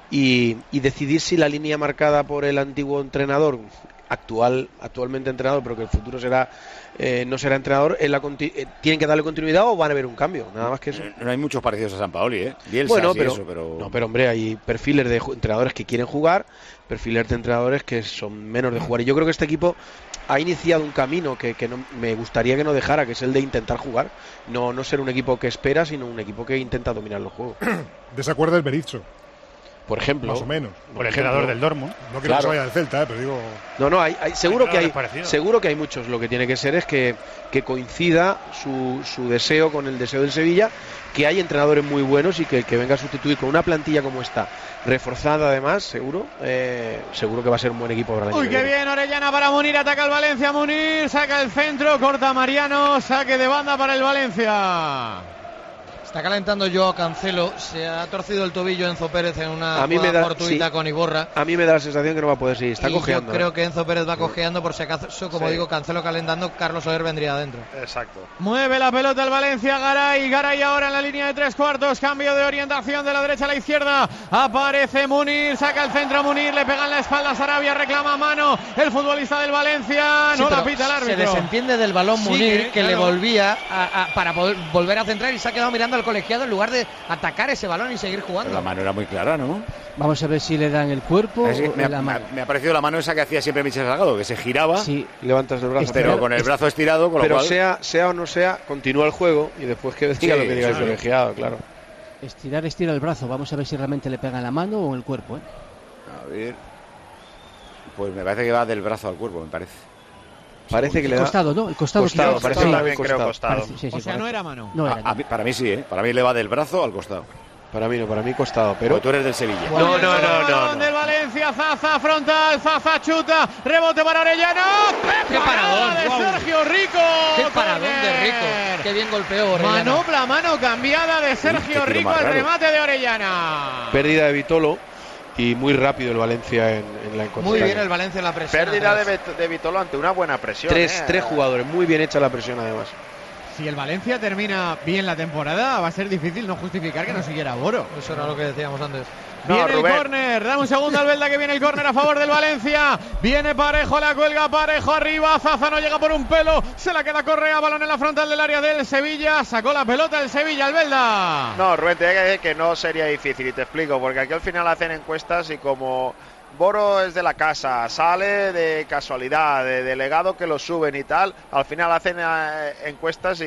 y, y decidir si la línea marcada por el antiguo entrenador actual actualmente entrenador, pero que el futuro será eh, no será entrenador, en la conti- eh, tienen que darle continuidad o van a haber un cambio, nada más que eso. No hay muchos parecidos a Sampaoli, ¿eh? Bielsa, bueno, sí, pero, eso, pero no, pero hombre, hay perfiles de ju- entrenadores que quieren jugar, perfiles de entrenadores que son menos de jugar, y yo creo que este equipo ha iniciado un camino que, que no, me gustaría que no dejara, que es el de intentar jugar, no, no ser un equipo que espera, sino un equipo que intenta dominar los juegos. Desacuerda el Berizzo. Por ejemplo, más o menos. Por el entrenador del Dortmund. No quiero Claro. que se vaya del Celta, eh, pero digo. No, no, hay, hay, seguro Hay que hay, parecido. seguro que hay muchos. Lo que tiene que ser es que, que coincida su, su deseo con el deseo del Sevilla, que hay entrenadores muy buenos y que el que venga a sustituir con una plantilla como esta, reforzada además, seguro, eh, seguro que va a ser un buen equipo para el año Uy, que qué viene. bien, Orellana para Munir, ataca el Valencia, Munir, saca el centro, corta Mariano, saque de banda para el Valencia. Está calentando Joao Cancelo, se ha torcido el tobillo Enzo Pérez en una A mí me jugada da- fortuita sí. con Iborra. A mí me da la sensación que no va a poder seguir, está y cojeando. yo creo ¿eh? que Enzo Pérez va cojeando, por si acaso, como Sí. digo, Cancelo calentando, Carlos Soler vendría adentro. Exacto. Mueve la pelota el Valencia, Garay, Garay ahora en la línea de tres cuartos, cambio de orientación de la derecha a la izquierda, aparece Munir, saca el centro Munir, le pega en la espalda a Sarabia, reclama mano el futbolista del Valencia, Sí, no la pero pita el árbitro. se desentiende del balón Sí, Munir, eh, que le claro. volvía a- a- para poder volver a centrar y se ha quedado mirando al colegiado en lugar de atacar ese balón y seguir jugando. Pero la mano era muy clara, ¿no? Vamos a ver si le dan el cuerpo Es que o me, ha, la me ha- mano. me ha parecido la mano esa que hacía siempre Michel Salgado, que se giraba, Sí, Levantas el brazo. pero con el brazo estirado, con lo Pero cual... sea, sea o no sea, continúa el juego y después que diga Sí, lo que diga sí, el sí. colegiado, claro. estirar, estira el brazo. Vamos a ver si realmente le pega en la mano o en el cuerpo, ¿eh? A ver... Pues me parece que va del brazo al cuerpo, me parece. Parece que El le da costado, ¿no? El costado. Costado, quizás. parece Sí. que le da También el creo costado. costado. Parece- sí, sí, O sea, no correcto. era mano. No era, A- a no. mí- para mí sí, ¿eh? Para mí le va del brazo al costado. Para mí no, para mí costado, Pero pero tú eres del Sevilla. No, no, no, no, Balón no. del Valencia, Zaza frontal, Zaza chuta, rebote para Orellana. ¡Qué, ¡Qué parada paradón! de ¡Guau! Sergio Rico! ¡Qué paradón de Córner. Rico! ¡Qué bien golpeó Orellana! Manopla, mano cambiada de Sergio qué tiro Rico más al raro. remate de Orellana. pérdida de Vitolo y muy rápido el Valencia en, en la Muy encontrada. bien el Valencia en la presión. Pérdida de, atrás. Bet- de Vitolo ante una buena presión. Tres, ¿eh? tres jugadores, muy bien hecha la presión además. Si el Valencia termina bien la temporada, va a ser difícil no justificar que no siguiera Boro. Eso era lo que decíamos antes. No, Viene Rubén. el córner, dame un segundo Albelda que viene el córner a favor del Valencia. Viene Parejo, la cuelga Parejo arriba, Zaza no llega por un pelo, se la queda Correa, balón en la frontal del área del Sevilla, sacó la pelota el Sevilla, Albelda. No, Rubén, te voy a decir que no sería difícil y te explico, porque aquí al final hacen encuestas y como Boro es de la casa, sale de casualidad, de delegado que lo suben y tal, al final hacen eh, encuestas y,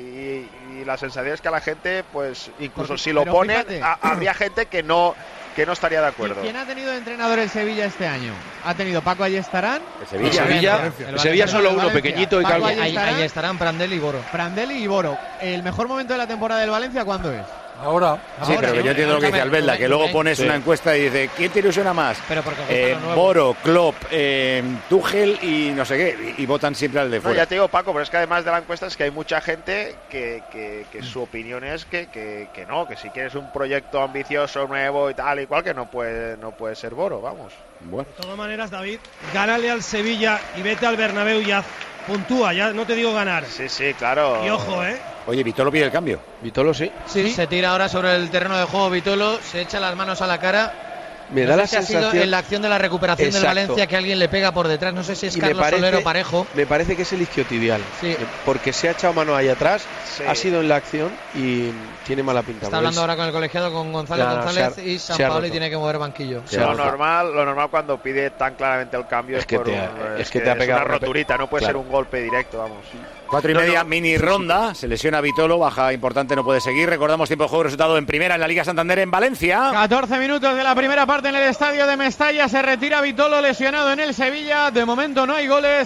y- y la sensación es que a la gente, pues incluso Porque- si lo pero ponen, fíjate. a- habría gente que no que no estaría de acuerdo. ¿Quién ha tenido de entrenador el Sevilla este año? Ha tenido Paco Ayestarán. El El Sevilla. Sevilla, Valencia. el Sevilla solo uno, Valencia. pequeñito y Paco calvo. Ayestarán. Ahí, ahí estarán Prandelli y Boro. Prandelli y Boro. ¿El mejor momento de la temporada del Valencia cuándo es? Ahora. Sí, Ahora, pero que ¿no? yo entiendo lo que dice Escúchame, Albelda, Rubén, que luego Rubén. pones Sí. una encuesta y dice ¿quién te ilusiona más? Pero porque os gusta Eh, lo nuevo. Boro, Klopp, eh, Tuchel y no sé qué, y, y votan siempre al de No, fuera. ya te digo, Paco, pero es que además de la encuesta es que hay mucha gente que, que, que su opinión es que, que, que no, que si quieres un proyecto ambicioso, nuevo y tal, igual que no puede, no puede ser Boro, vamos. Bueno, De todas maneras, David, gánale al Sevilla y vete al Bernabéu y haz- puntúa, ya no te digo ganar. Sí, sí, claro. Y ojo, ¿eh? oye, Vitolo pide el cambio. Vitolo sí. Sí, se tira ahora sobre el terreno de juego Vitolo, se echa las manos a la cara. Me No da sé la si ha sido sensación en la acción de la recuperación del Exacto. Valencia que alguien le pega por detrás. No sé si es y me Carlos parece, Soler o Parejo. me parece que es el isquiotibial. Sí. Eh, Porque se ha echado mano ahí atrás, Sí. ha sido en la acción y tiene mala pinta. Está porque hablando es- ahora con el colegiado, con González Ya, González se ha- y se ha San Paoli roto. tiene que mover banquillo. Se ha Lo roto. normal, lo normal cuando pide tan claramente el cambio es, Es que por te un- ha- es es que te ha pegado una una pe- roturita, no puede Claro. ser un golpe directo, vamos. Cuatro y No, media, no. mini ronda. Se lesiona Vitolo, baja importante, no puede seguir. Recordamos tiempo de juego, resultado en primera en la Liga Santander en Valencia. catorce minutos de la primera parte en el estadio de Mestalla. Se retira Vitolo lesionado en el Sevilla. De momento no hay goles.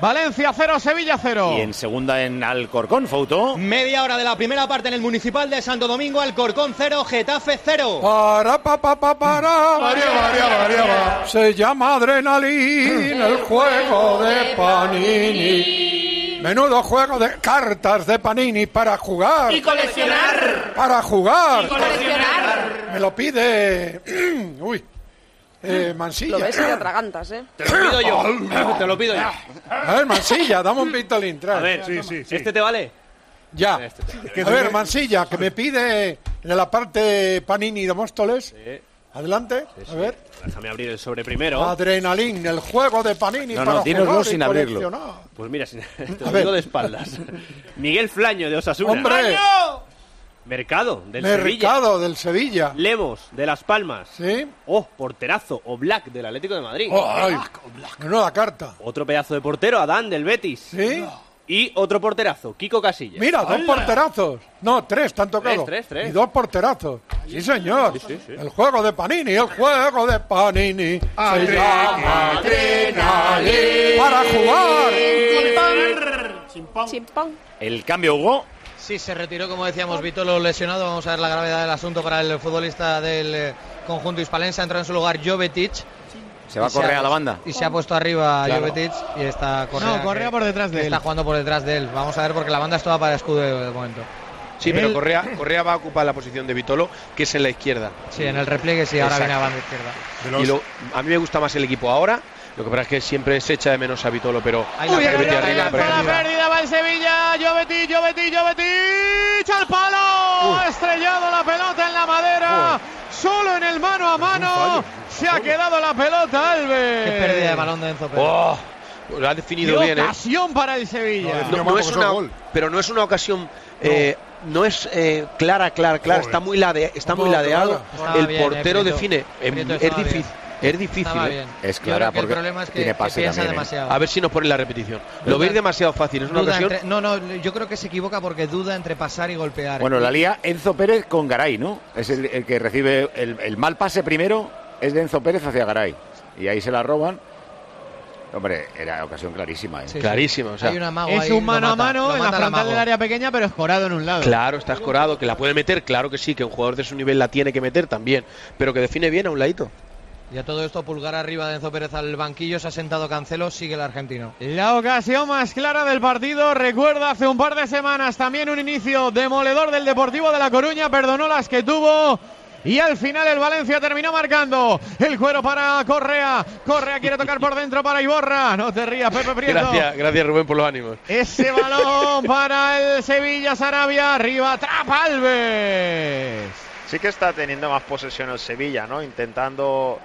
Valencia cero, Sevilla cero. Y en segunda en Alcorcón, Fouto. Media hora de la primera parte en el Municipal de Santo Domingo, Alcorcón cero, Getafe cero. Para, pa, pa, pa, para. Variaba, variaba, variaba. Se llama Adrenalina, el juego de Panini. Menudo juego de cartas de Panini para jugar. Y coleccionar. Para jugar. Y coleccionar. Me lo pide. Uy. Eh, Mansilla. Lo ves y te atragantas, ¿eh? Te lo pido yo. Te lo pido yo. A ver, Mansilla, dame un pistolín. Trae. A ver, sí, sí, sí. ¿Este te vale? Ya. Este A ver, Mansilla, que me pide en la parte Panini de Móstoles. Sí. Adelante, Sí, sí. a ver. Déjame abrir el sobre primero. Adrenalín, el juego de Panini No, para no, dínoslo jugar y sin abrirlo. coleccionar. Pues mira, te A lo ver. digo de espaldas. Miguel Flaño, de Osasuna. ¡Hombre! Mercado, del Sevilla. Mercado del Sevilla. Lemos, de Las Palmas. Sí. Oh, porterazo. O Black, del Atlético de Madrid. Oh, ay, menuda carta. Otro pedazo de portero, Adán, del Betis. Sí. Y otro porterazo, Kiko Casillas. Mira, dos porterazos. No, tres, te han tocado. Tres, tres, tres. Y dos porterazos. Sí, señor. Sí, sí, sí. El juego de Panini, el juego de Panini. Se llama Adrenalin. Para jugar. Chimpón. Chimpón. El cambio, Hugo. Sí, se retiró, como decíamos, Vitolo lesionado. Vamos a ver la gravedad del asunto para el futbolista del eh, conjunto hispalense. Ha entrado en su lugar Jovetic. Se va a Y correr ha- a la banda. Y se ha puesto arriba Claro. Jovetic y está Correa. No, Correa que- por detrás de que él. Está jugando por detrás de él. Vamos a ver porque la banda es toda para Escudero de momento. Sí, pero Él- Correa, Correa va a ocupar la posición de Vitolo, que es en la izquierda. Sí, en el repliegue sí, ahora Exacto. viene a banda izquierda. Y lo- a mí me gusta más el equipo ahora. Lo que pasa es que siempre se echa de menos a Vitolo, pero Ahí la Uy, pérdida, ahí la arriba, lanza, la arriba. pérdida, va el Sevilla. Jovetic, Jovetic, Jovetic. ¡Al palo! Ha estrellado la pelota en la madera. Solo en el mano a mano. Se ha quedado la pelota, Alves. Qué pérdida de balón de Enzo Pérez. ¡Oh! Lo ha definido Qué bien, ¿eh? ocasión para el Sevilla. No, no es una, pero no es una ocasión. eh, no es eh, clara, clara, clara. Joder. Está muy lade, está muy Poco ladeado. clara. Estaba El bien, eh, portero Prieto. define. Eh, Prieto es estaba difícil. bien. Es difícil. Estaba ¿eh? bien. Es Yo clara creo que el porque problema es que, tiene que pase piensa también, ¿eh? demasiado. A ver si nos ponen la repetición. Lo Duda veis entre- demasiado fácil. Es una Duda ocasión. entre- no, no, yo creo que se equivoca porque duda entre pasar y golpear. Bueno, la lía Enzo Pérez con Garay, ¿no? Es el, el que recibe el, el mal pase primero, es de Enzo Pérez hacia Garay. Y ahí se la roban. Hombre, era ocasión clarísima, ¿eh? Sí, sí. Clarísima. O sea, Hay un amago Es ahí, un lo mano a mata, mano lo en la mata el frontal amago. del área pequeña, pero escorado en un lado. Claro, está escorado, que la puede meter, claro que sí, que un jugador de su nivel la tiene que meter también, pero que define bien a un ladito. Y a todo esto, pulgar arriba de Enzo Pérez al banquillo, se ha sentado Cancelo, sigue el argentino. La ocasión más clara del partido, recuerda hace un par de semanas también un inicio demoledor del Deportivo de La Coruña, perdonó las que tuvo y al final el Valencia terminó marcando. El cuero para Correa, Correa quiere tocar por dentro para Iborra, no te rías Pepe Prieto. Gracias, gracias Rubén por los ánimos. Ese balón para el Sevilla Sarabia, arriba Trapa Alves. Sí que está teniendo más posesión el Sevilla, ¿no? Intentando,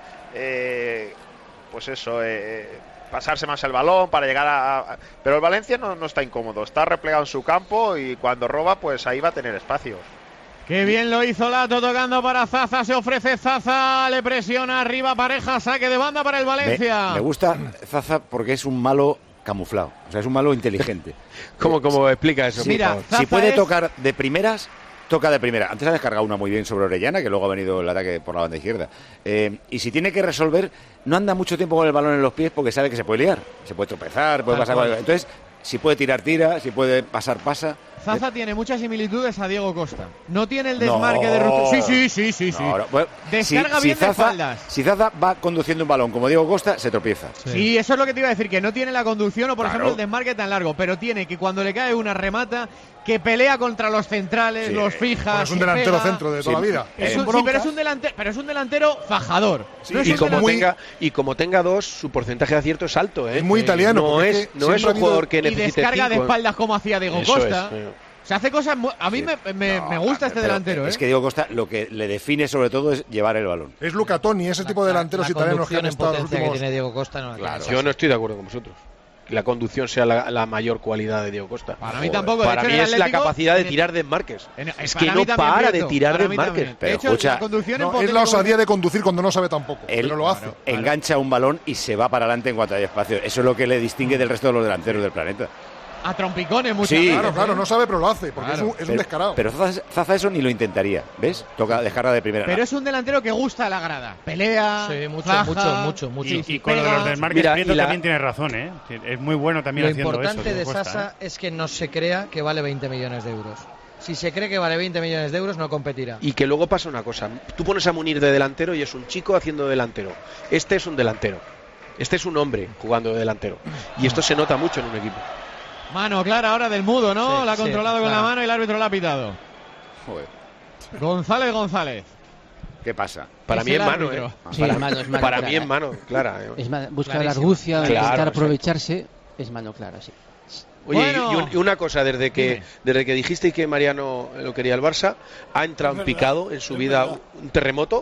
eh, pues eso, eh, pasarse más el balón para llegar a... a- Pero el Valencia no, no está incómodo, está replegado en su campo y cuando roba, pues ahí va a tener espacio. Qué bien lo hizo Lato tocando para Zaza, se ofrece Zaza, le presiona arriba Pareja, saque de banda para el Valencia. Me, me gusta Zaza porque es un malo camuflado, o sea, es un malo inteligente. ¿Cómo, cómo explica eso? Sí, Mira, si Zaza puede es- tocar de primeras, toca de primera. Antes ha descargado una muy bien sobre Orellana, que luego ha venido el ataque por la banda izquierda. Eh, y si tiene que resolver, no anda mucho tiempo con el balón en los pies porque sabe que se puede liar, se puede tropezar, puede Tal pasar cual. cualquier- Entonces, si puede tirar, tira, si puede pasar, pasa. Zaza tiene muchas similitudes a Diego Costa. No tiene el No. desmarque de ruptura. Sí, sí, sí, sí, sí. No, no, bueno, Descarga si- bien si de Zaza- espaldas. Si Zaza va conduciendo un balón como Diego Costa, se tropieza. Sí. eso es lo que te iba a decir, que no tiene la conducción o, por Claro. ejemplo, el desmarque tan largo, pero tiene que cuando le cae una remata, que pelea contra los centrales, Sí. los fija. Bueno, es un se delantero pega. centro de toda Sí. la vida. Es Eh, un- sí, pero es un delantero, pero es un delantero fajador. No es y, un como delantero- tenga, y como tenga dos, su porcentaje de acierto es alto. ¿eh? Es muy italiano, No porque es, es que no siempre es ha un habido- jugador que y necesite descarga de cinco, ¿eh? espaldas como hacía Diego Eso Costa. es, eh. Se hace cosas. mu- A mí me, me- me gusta este Pero delantero, ¿eh? Es que Diego Costa lo que le define sobre todo es llevar el balón. Es Luca Toni, ese tipo de delanteros La italianos que conducción han en estado en los potencia que últimos... tiene Diego Costa no la tiene. Yo no estoy de acuerdo con vosotros. Que la conducción sea la, la mayor cualidad de Diego Costa. Para mí tampoco. De Para hecho, mí en el es la Atlético, capacidad de en el- tirar desmarques. en- Es para que mí no también, para de Prieto, tirar para mí desmarques. también. Pero de hecho, escucha, la conducción No, en es la osadía de conducir cuando no sabe tampoco, Él pero lo hace. engancha un balón y se va para adelante en cuanto hay espacio. Eso es lo que le distingue del resto de los delanteros del planeta. a trompicones muchas Sí. veces. Claro, claro, ¿eh? no sabe, pero lo hace, porque Claro. es un, es un Pero, descarado. pero Zaza, Zaza eso ni lo intentaría, ¿ves? Toca dejarla de primera. Pero es un delantero que gusta a la grada. Pelea, Sí, mucho, faja, mucho, mucho, mucho. Y, si y con lo de pega. los desmarques, Mira, Prieto y la- también tiene razón, ¿eh? Es muy bueno también Lo haciendo importante eso. que de cuesta, Sasa ¿eh? es que no se crea que vale veinte millones de euros. Si se cree que vale veinte millones de euros, no competirá. Y que luego pasa una cosa, tú pones a Munir de delantero y es un chico haciendo de delantero. Este es un delantero. Este es un hombre jugando de delantero. Y esto se nota mucho en un equipo. Mano clara ahora del Mudo, ¿no? Sí, la ha sí, controlado con claro. la mano y el árbitro la ha pitado. Joder, González González. ¿qué pasa? Para Es mí el es mano, árbitro. ¿eh? Sí, para es mano, es mano para clara. mí es mano, clara. ¿eh? Es mano, buscar la Clarísimo. argucia, Claro, intentar exacto. aprovecharse, es mano clara, sí. Oye, Bueno. y, un- y una cosa, desde que Dime. desde que dijiste que Mariano lo quería el Barça, ha entrado en picado en su vida un terremoto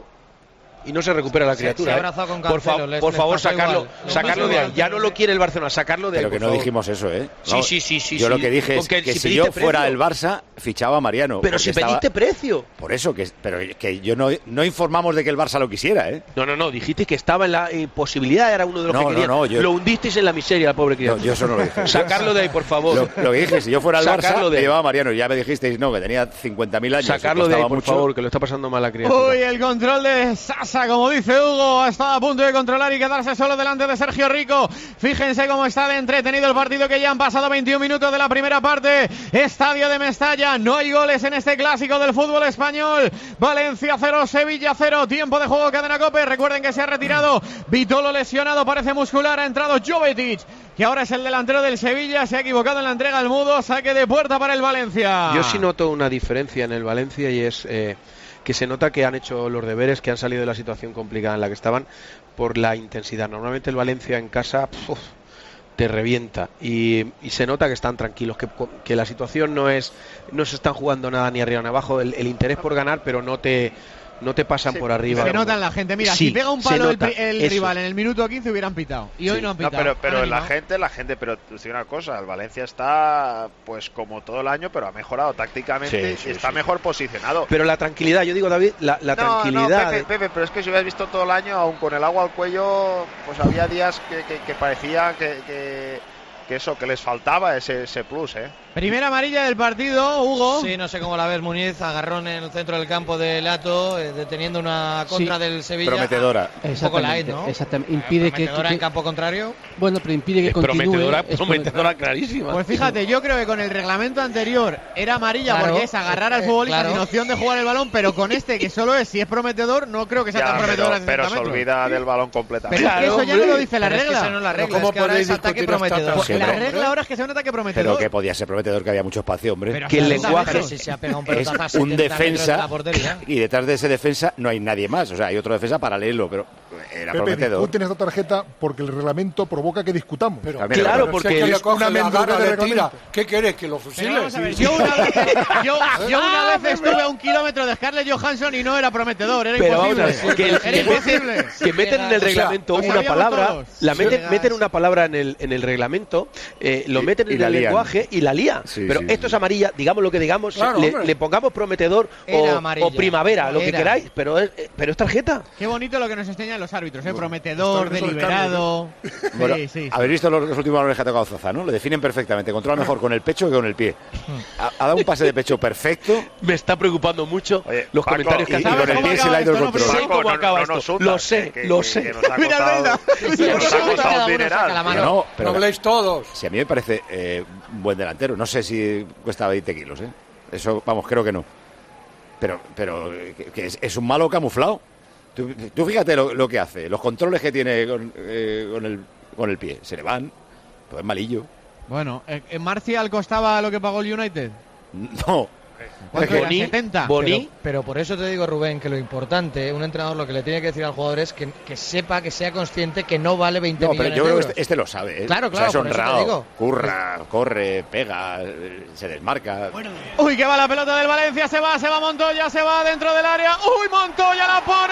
y no se recupera la Se- criatura. se ha ¿eh? abrazado con por, fa- Cancelo, les- por les favor, pasó sacarlo, igual. Les sacarlo pasó de ahí. igual. Ya no lo quiere el Barcelona, sacarlo de ahí. Pero que por no favor. dijimos eso, ¿eh? Sí, Vamos, sí, sí, sí, Yo lo sí. que dije es Con que que si si pediste yo fuera precio. el Barça, fichaba a Mariano. Pero porque si estaba- pediste precio. Por eso, que, pero que yo no, no informamos de que el Barça lo quisiera, ¿eh? No, no, no, dijiste que estaba en la eh, posibilidad, era uno de los No, que no, quería. no, yo- Lo hundisteis en la miseria, al pobre No, criatura. yo eso no lo dije. Sacarlo de ahí, por favor. Lo, lo que dije, si yo fuera el Barça, Sacarlo de me ahí. llevaba a Mariano. Ya me dijisteis, no, que tenía cincuenta mil años. Sacarlo y de ahí, costaba por mucho. favor, que lo está pasando mal la criatura. Uy, el control de Sasa, como dice Hugo, ha estado a punto de controlar y quedarse solo delante de Sergio Rico. Fíjense cómo está de entretenido el partido, que ya han pasado veintiún minutos de la primera parte. Estadio de Mestalla, no hay goles en este clásico del fútbol español. Valencia cero, Sevilla cero, tiempo de juego, Cadena COPE. Recuerden que se ha retirado Vitolo, lesionado, parece muscular, ha entrado Jovetic, que ahora es el delantero del Sevilla, se ha equivocado en la entrega al Mudo, saque de puerta para el Valencia. Yo sí noto una diferencia en el Valencia y es eh, que se nota que han hecho los deberes, que han salido de la situación complicada en la que estaban por la intensidad. Normalmente el Valencia en casa uf, te revienta y, y se nota que están tranquilos, que, que la situación no es, no se están jugando nada ni arriba ni abajo, el, el interés por ganar, pero no te no te pasan por arriba. Se nota en la gente. Mira, Sí, si pega un se palo el, nota, pri- el eso. rival en el minuto quince hubieran pitado. Y hoy Sí. no han No, pitado. pero, pero Han la animado. gente, la gente, pero te digo una cosa, el Valencia está pues como todo el año, pero ha mejorado tácticamente Sí, sí, y está sí. mejor posicionado. Pero la tranquilidad, yo digo, David, la, la no, tranquilidad. no, Pepe, de- Pepe, pero es que si hubieras visto todo el año, aún con el agua al cuello, pues había días que, que, que parecía que, que, que eso, que les faltaba ese, ese plus, ¿eh? Primera amarilla del partido, Hugo. Sí, no sé cómo la ves, Muñiz. Agarrón en el centro del campo de Lato, eh, deteniendo una contra Sí. del Sevilla. Prometedora. Un poco light, ¿no? Exactamente. Impide que, Prometedora que- en campo contrario. Bueno, pero impide que es continúe. prometedora, es prometedora clarísima. Pues fíjate, yo creo que con el reglamento anterior era amarilla Claro, porque es agarrar al eh, futbolista claro. sin opción de jugar el balón, pero con este que solo es si es prometedor, no creo que sea Ya, tan prometedor pero, a sesenta pero se metros. olvida del balón Pero completamente. es que eso ya no lo dice la Pero es que regla. esa no es la Pero regla, ¿cómo es que ahora podéis es ataque discutir esta prometedor. cosa? La Siempre. regla ahora es que sea un ataque prometedor. Pero que podía ser prometedor, que había mucho espacio, hombre. Pero que el sesenta lenguaje- metros. Si se ha pegado un Es pelotazo a un setenta metros de defensa la portería. y detrás de ese defensa no hay nadie más. O sea, hay otro defensa paralelo, pero era Pepe, prometedor. discuten esta tarjeta porque el reglamento provoca que discutamos. Pero, También Claro, es verdad. porque si es que es le coge, una le mendruga agarra, de le reglamento. tira. ¿Qué quieres? ¿Que lo Pero fusile? vamos a ver, Sí, yo sí. una vez, yo, yo una vez estuve a un kilómetro de Scarlett Johansson y no era prometedor, era Pero vamos a imposible. ver, que, el- era que imposible. meten, que meten en el O sea, reglamento lo una sabíamos palabra, todos. la Sí. meten, meten una palabra en el, en el reglamento, eh, lo Y- meten y en la el lían. lenguaje y la lía. Sí, Pero sí, esto sí. es amarilla, digamos lo que digamos, Claro, le, hombre. le pongamos prometedor Era o, amarilla. o primavera, lo que Era. queráis, pero es, eh, pero es tarjeta. Qué bonito lo que nos enseñan los árbitros, ¿eh? Prometedor, Está bien, deliberado. Bueno, Sí, sí. habéis visto los, los últimos balones que ha tocado Zaza, ¿no? Lo definen perfectamente. Controla mejor con el pecho que con el pie. Ha, ha dado un pase de pecho perfecto. Me está preocupando mucho Oye, los Paco, comentarios que y- hacen. y con ¿Sabes el cómo pie se le acaba ha ido el esto? No, pero control. Sé cómo no- acaba no nos esto. hundas, Lo sé, que- lo que- sé. que nos ha Mira, costado- Almeida. que nos ha Cada costado uno un saca la dineral. mano. No, No pero habléis todos. si a mí me parece eh, un buen delantero. No sé si cuesta veinte kilos, ¿eh? Eso, vamos, creo que no. Pero, pero eh, que, que es, es un malo camuflado. Tú, tú fíjate lo, lo que hace, los controles que tiene con, eh, con, el, con el pie. Se le van, pues es malillo. Bueno, ¿en en Marcial costaba lo que pagó el United? No. ¿Cuánto era? Boni, ¿setenta? Boni, Pero, pero por eso te digo, Rubén, que lo importante, un entrenador lo que le tiene que decir al jugador es que, que sepa, que sea consciente que no vale veinte No, pero millones yo de creo euros. que este, este lo sabe, ¿eh? Claro, O sea, claro, es por eso te honrado. digo. Curra, corre, pega, eh, se desmarca. Uy, que va la pelota del Valencia, se va, se va Montoya, se va dentro del área. Uy, Montoya la pone.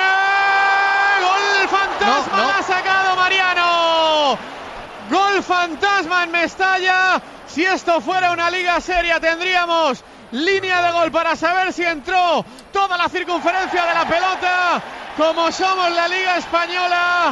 Gol fantasma, No, no. la ha sacado Mariano. Gol fantasma en Mestalla. Si esto fuera una liga seria tendríamos línea de gol para saber si entró toda la circunferencia de la pelota. Como somos la liga española,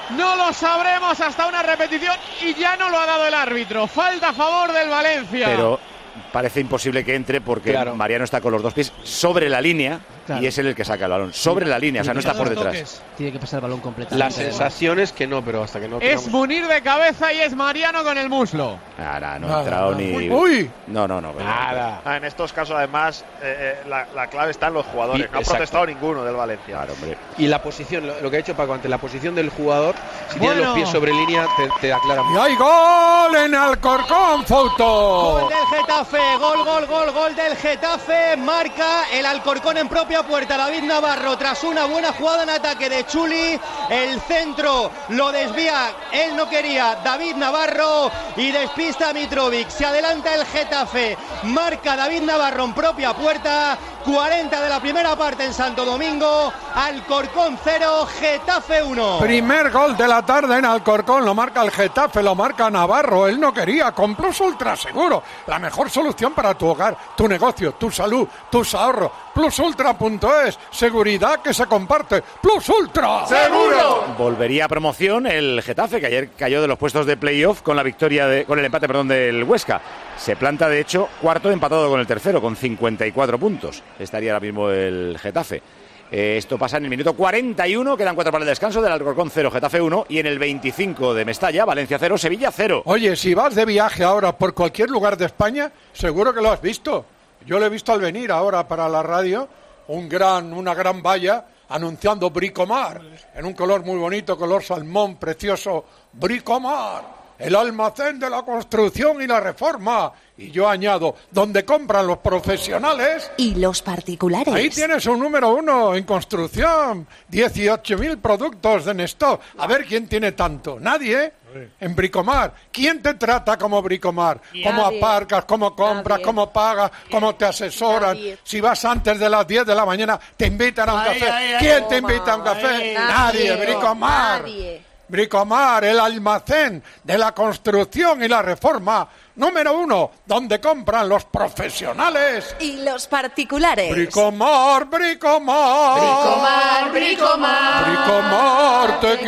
No lo sabremos hasta una repetición y ya no lo ha dado el árbitro. Falta a favor del Valencia. Pero parece imposible que entre porque claro. Mariano está con los dos pies sobre la línea. Claro. Y es él el que saca el balón. Sobre la línea, o sea, no está por detrás. Toques. Tiene que pasar el balón completo. La sensación es que no, pero hasta que no... Es Munir de cabeza y es Mariano con el muslo. Nada, no ha entrado ni... ¡Uy! No, no, no. Nada. Ah, en estos casos, además, eh, eh, la, la clave está en los jugadores. Y, no ha exacto. protestado ninguno del Valencia. Claro, hombre. Y la posición, lo, lo que ha hecho Paco, ante la posición del jugador, si bueno. tiene los pies sobre línea, te, te aclara mucho. ¡Y hay gol en Alcorcón, Fouto! Gol del Getafe, gol, gol, gol, gol del Getafe. Marca el Alcorcón en propia puerta. David Navarro, tras una buena jugada en ataque de Chuli, el centro lo desvía, él no quería, David Navarro, y despista a Mitrovic. Se adelanta el Getafe, marca David Navarro en propia puerta. cuarenta de la primera parte en Santo Domingo. Alcorcón cero, Getafe uno. Primer gol de la tarde en Alcorcón, lo marca el Getafe, lo marca Navarro. Él no quería, con Plus Ultra Seguro, la mejor solución para tu hogar, tu negocio, tu salud, tus ahorros. plus ultra punto es, seguridad que se comparte. Plus Ultra Seguro. Volvería a promoción el Getafe, que ayer cayó de los puestos de playoff con la victoria de, con el empate, perdón, del Huesca. Se planta, de hecho, cuarto empatado con el tercero, con cincuenta y cuatro puntos. Estaría ahora mismo el Getafe. Eh, esto pasa en el minuto cuarenta y uno, quedan cuatro para el descanso, del Alcorcón cero, Getafe uno, y en el veinticinco de Mestalla, Valencia cero, Sevilla cero. Oye, si vas de viaje ahora por cualquier lugar de España, seguro que lo has visto. Yo lo he visto al venir ahora para la radio, un gran, una gran valla anunciando Bricomar, en un color muy bonito, color salmón precioso, Bricomar. El almacén de la construcción y la reforma. Y yo añado, donde compran los profesionales y los particulares. Ahí tienes un número uno en construcción. dieciocho mil productos en stock. A ver quién tiene tanto. Nadie. En Bricomar. ¿Quién te trata como Bricomar? ¿Cómo aparcas? ¿Cómo compras? Nadie. ¿Cómo pagas? ¿Cómo te asesoran? Nadie. Si vas antes de las diez de la mañana, te invitan a un ay, café. Ay, ay, ¿Quién ay, te invita a un café? Ay, nadie. Nadie. Bricomar. Nadie. Bricomar, el almacén de la construcción y la reforma. Número uno, donde compran los profesionales y los particulares. Bricomar, Bricomar. Bricomar, Bricomar. Bricomar, te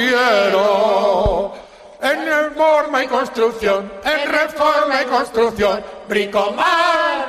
quiero. En reforma y construcción, en reforma y construcción. Bricomar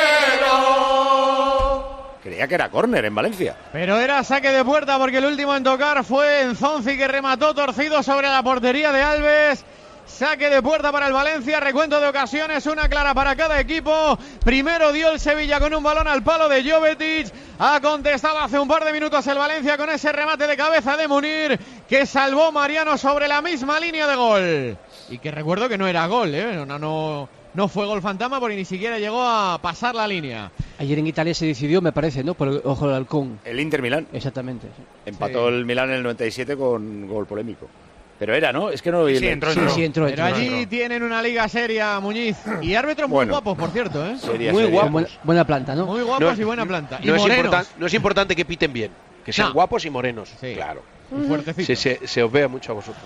primero. Creía que era córner en Valencia. Pero era saque de puerta porque el último en tocar fue Nzonzi, que remató torcido sobre la portería de Alves. Saque de puerta para el Valencia, recuento de ocasiones, una clara para cada equipo. Primero dio el Sevilla con un balón al palo de Jovetic. Ha contestado hace un par de minutos el Valencia con ese remate de cabeza de Munir, que salvó Mariano sobre la misma línea de gol. Y que recuerdo que no era gol, ¿eh? No, no, no fue gol fantasma porque ni siquiera llegó a pasar la línea. Ayer en Italia se decidió, me parece, ¿no? Por el ojo del halcón. El Inter Milán. Exactamente. Sí. Empató sí. el Milán en el noventa y siete con gol polémico. Pero era, ¿no? Es que no... Sí, entró, entró. Sí, sí, entró, entró. Pero allí entró. Tienen una liga seria, Muñiz. Y árbitros bueno, muy guapos, por cierto, ¿eh? Seria, muy guapos. Buena, buena planta, ¿no? Muy guapos no, y buena planta. Y no, morenos. Es importan, no es importante que piten bien, que sean no. guapos y morenos. Sí. Claro. Uh-huh. Fuertecitos. Se, se, se os vea mucho a vosotros.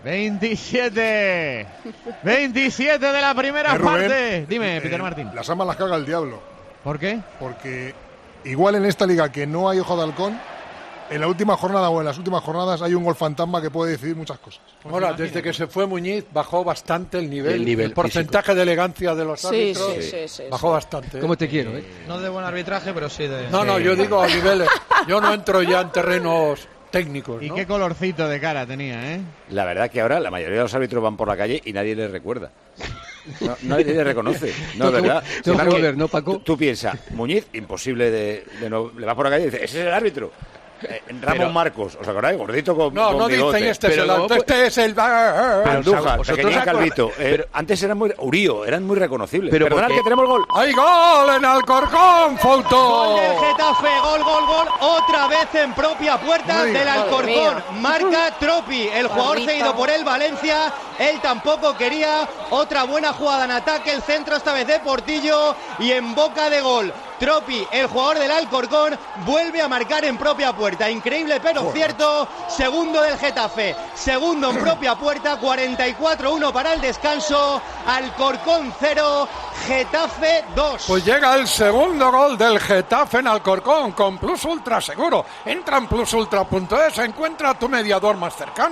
veintisiete. veintisiete de la primera eh, Rubén, parte. Dime, eh, Peter Martín. Las amas las caga el diablo. ¿Por qué? Porque igual en esta liga que no hay ojo de halcón, en la última jornada o en las últimas jornadas hay un gol fantasma que puede decidir muchas cosas. Ahora, desde que se fue Muñiz bajó bastante el nivel, el, nivel el porcentaje físico de elegancia de los árbitros sí, sí, sí, bajó sí. bastante. ¿Cómo te quiero? ¿eh? No de buen arbitraje, pero sí de... No, no, yo digo a niveles. Yo no entro ya en terrenos técnicos, ¿no? Y qué colorcito de cara tenía, ¿eh? La verdad que ahora la mayoría de los árbitros van por la calle y nadie les recuerda. No, nadie les reconoce, no, ¿verdad? Tengo que volver, ¿no, Paco? Tú, tú piensas, Muñiz, imposible de, de no... Le vas por la calle y dices, ese es el árbitro. Eh, Ramón pero, Marcos, ¿os acordáis? Gordito con No, con no bigote. dicen este pero es el alto, este es el... Andújar, pequeñín calvito. Eh, pero antes eran muy... Urío, eran muy reconocibles. Pero Perdonad que tenemos gol. ¡Hay gol en Alcorcón, Fouto! Gol del Getafe, gol, gol, gol. Otra vez en propia puerta Muy del Alcorcón. Marca Tropi, el jugador Barrita. Cedido por el Valencia. Él tampoco quería. Otra buena jugada en ataque. El centro esta vez de Portillo. Y en boca de gol. Tropi, el jugador del Alcorcón, vuelve a marcar en propia puerta. Increíble pero Joder. Cierto. Segundo del Getafe. Segundo en propia puerta. cuarenta y cuatro uno para el descanso. Alcorcón cero, Getafe dos. Pues llega el segundo gol del Getafe en Alcorcón con Plus Ultra Seguro. Entra en plus ultra punto es, encuentra a tu mediador más cercano.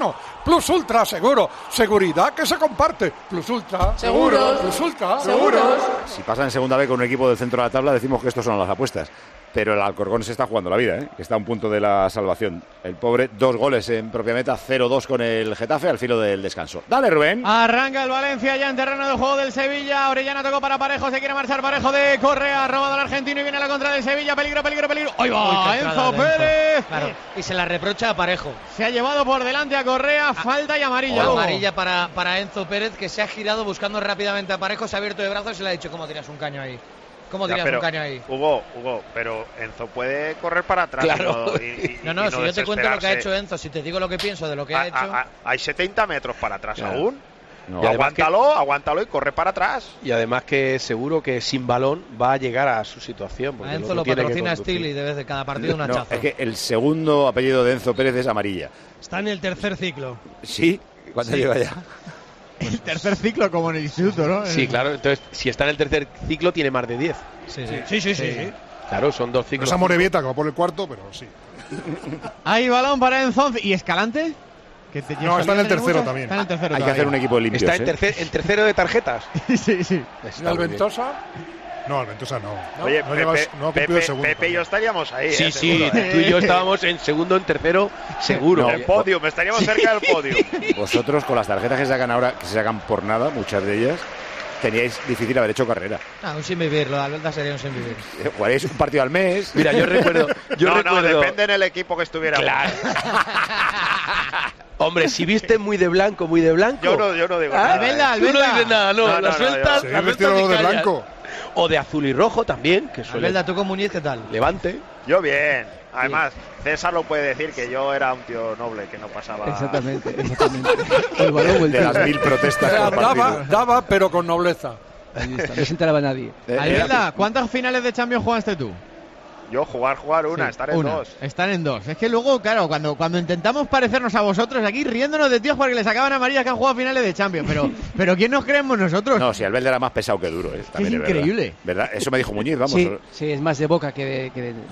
Plus Ultra Seguro. Seguridad que se comparte. Plus Ultra. Seguros. Plus Ultra. Seguros. Si pasan en segunda vez con un equipo del centro de la tabla, decimos que estos son las apuestas. Pero el Alcorcón se está jugando la vida, ¿eh? Que está a un punto de la salvación. El pobre, dos goles en propia meta, cero dos con el Getafe al filo del descanso. Dale, Rubén. Arranca el Valencia ya en terreno de juego del Sevilla. Orellana tocó para Parejo, se quiere marchar Parejo de Correa, robado al argentino y viene a la contra del Sevilla. Peligro, peligro, peligro. ¡Ahí va! Enzo Pérez. Claro, y se la reprocha a Parejo. Se ha llevado por delante a Correa, falta y amarilla. Oh, amarilla para, para Enzo Pérez, que se ha girado buscando rápidamente a Parejo, se ha abierto de brazos y le ha dicho: ¿cómo tiras un caño ahí? ¿Cómo tiras pero, un caño ahí? Hugo, Hugo, pero Enzo puede correr para atrás. Claro. Y, y, no, no, y si no yo te cuento lo que ha hecho desesperarse. Enzo, si te digo lo que pienso de lo que ha A- hecho. a- a- hay setenta metros para atrás Claro. aún. No. Y aguántalo, aguántalo y corre para atrás. Y además que seguro que sin balón va a llegar a su situación. porque A el Enzo otro lo tiene que patrocina conducir. Steel y de vez de cada partido un No, hachazo. es que el segundo apellido de Enzo Pérez es amarilla. Está en el tercer ciclo. ¿Sí? ¿Cuánto Sí. lleva ya? El tercer ciclo como en el instituto, ¿no? Sí, claro. Entonces, si está en el tercer ciclo, tiene más de diez. Sí, sí, sí, sí, sí. sí. Claro, son dos ciclos. Esa Morevieta que va por el cuarto, pero sí. Hay balón para Enzo. ¿Y Escalante? Que te- No, está en el tercero mucho? también. Está en el tercero Hay que todavía. hacer un equipo limpio. Está en, tercer, en tercero de tarjetas. sí, sí. ¿Y al Ventosa? No, al Ventosa no. Oye, no, Pepe, llevas- no ha cumplido Pepe, el segundo. Pepe y yo estaríamos ahí. Sí, eh, sí, seguro, eh. tú y yo estábamos en segundo, en tercero, seguro. En el podio, estaríamos cerca del podio. Vosotros, con las tarjetas que sacan ahora, que se sacan por nada, muchas de ellas, teníais difícil haber hecho carrera. Ah, un sin vivir, lo de Albelda sería un sin vivir. Eh, Jugaréis un partido al mes. Mira, yo recuerdo. Yo no, recuerdo no, depende del equipo que estuviera. Claro. Hombre, si viste muy de blanco, muy de blanco. Yo no, yo no digo Ah, nada. Albelda, eh. Tú no Albelda. dices nada, no, No, la no, no, sueltas, yo- la Seguir sueltas vestido y de callas. blanco. O de azul y rojo también, que suele. Albelda, tú con Muñiz, ¿qué tal? Levante. Yo bien. Además, César lo puede decir que yo era un tío noble, que no pasaba. Exactamente, exactamente. El balón o el De las tiro. mil protestas O sea, por daba, partido. daba, pero con nobleza. Ahí está, no se enteraba nadie. Eh, Albelda, ¿cuántas finales de Champions jugaste tú? Yo jugar, jugar una, Sí, estar en una. dos. Están en dos. Es que luego, claro, cuando, cuando intentamos parecernos a vosotros aquí riéndonos de tíos porque les sacaban amarillas que han jugado finales de Champions, pero, pero ¿quién nos creemos nosotros? No, si Albelda era más pesado que duro. Eh, también Es verdad. increíble. ¿Verdad? Eso me dijo Muñiz, vamos. Sí, sí, es más de boca que de... Que de...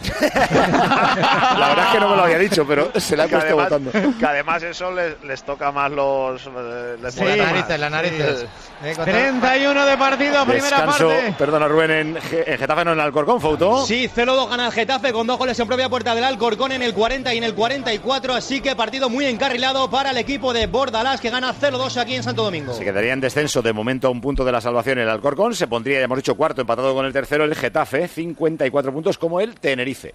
La verdad es que no me lo había dicho, pero se la he Que puesto además, votando. que además eso les, les toca más los. eh, Les Sí, molesta las más. narices, las narices. Eh, contra- treinta y uno de partido, primera Descanso, parte. perdona Rubén, en, Ge- en Getafe, no en Alcorcón, Foutó. Sí, cero dos gana el Getafe con dos goles en propia puerta del Alcorcón en el cuarenta y en el cuarenta y cuatro, así que partido muy encarrilado para el equipo de Bordalás que gana cero dos aquí en Santo Domingo. Se quedaría en descenso de momento a un punto de la salvación el Alcorcón. Se pondría, ya hemos dicho, cuarto, empatado con el tercero, el Getafe, cincuenta y cuatro puntos como el Tenerife.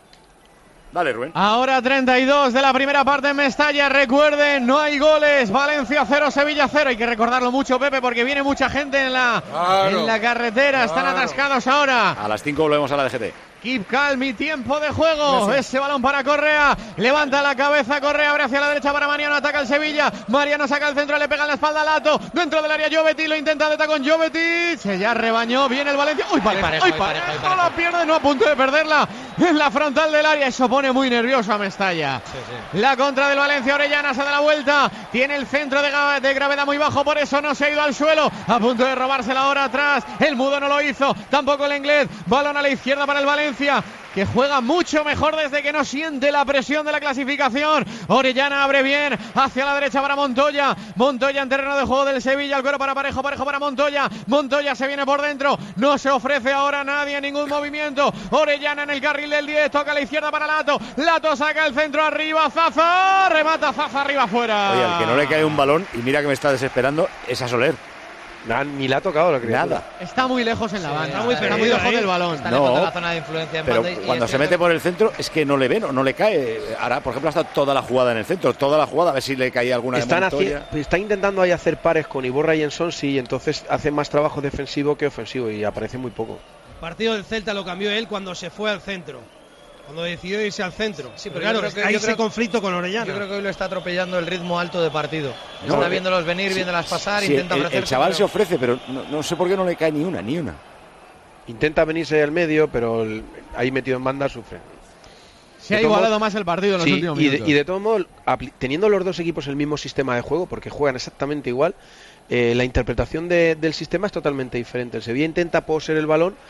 Dale, Rubén. Ahora treinta y dos de la primera parte en Mestalla. Recuerden, no hay goles. Valencia cero, Sevilla cero. Hay que recordarlo mucho, Pepe, porque viene mucha gente en la, Claro, en la carretera. Están claro. atascados ahora. A las cinco volvemos a la D G T. Keep calm y tiempo de juego. Ese balón para Correa. Levanta la cabeza Correa. Abre hacia la derecha para Mariano. Ataca el Sevilla. Mariano saca el centro. Le pega en la espalda a Lato. Dentro del área Jovetic. Lo intenta de con Jovetic. Se ya rebañó. Viene el Valencia. ¡Uy, Parejo! Parejo, ¡Uy, Parejo, Parejo! Parejo, No Parejo. la pierde. No a punto de perderla. En la frontal del área. Eso pone muy nervioso a Mestalla. La contra del Valencia. Orellana se da la vuelta. Tiene el centro de, gra- de gravedad muy bajo. Por eso no se ha ido al suelo. A punto de robársela ahora atrás. El Mudo no lo hizo. Tampoco el inglés. Balón a la izquierda para el Valencia, que juega mucho mejor desde que no siente la presión de la clasificación. Orellana abre bien hacia la derecha para Montoya. Montoya en terreno de juego del Sevilla. El cuero para Parejo, Parejo para Montoya. Montoya se viene por dentro. No se ofrece ahora a nadie ningún movimiento. Orellana en el carril del diez. Toca a la izquierda para Lato. Lato saca el centro arriba. Zaza. Remata Zaza arriba afuera. Oye, al que no le cae un balón, y mira que me está desesperando, es a Soler. Nada, ni le ha tocado la criatura. Nada. Está muy lejos en la banda. está muy Está muy perdido lejos ahí. del balón. Está No, lejos de la zona de influencia en Pero banda y- y cuando es se cierto mete por el centro es que no le ven o no le cae. Ahora, por ejemplo, ha estado toda la jugada en el centro, toda la jugada, a ver si le caía alguna de Están Montoya. haci- está intentando ahí hacer pares con Iborra y Ensonsi, y entonces hace más trabajo defensivo que ofensivo y aparece muy poco. El partido del Celta lo cambió él cuando se fue al centro. Cuando decidió irse al centro. Sí, pero pero yo claro, creo que- hay yo ese creo- conflicto con Orellana. Yo creo que hoy lo está atropellando el ritmo alto de partido. No, está eh, viéndolos venir, viéndolas pasar, Sí, intenta el, el ofrecerse, chaval pero- se ofrece, pero no, no sé por qué no le cae ni una, ni una. Intenta venirse al medio, pero el- ahí metido en banda sufre. Se ha De todos igualado modos- más el partido en los Sí, últimos y de, minutos. y de todos modos, apli- teniendo los dos equipos el mismo sistema de juego, porque juegan exactamente igual, eh, la interpretación de- del sistema es totalmente diferente. El Sevilla intenta poseer el balón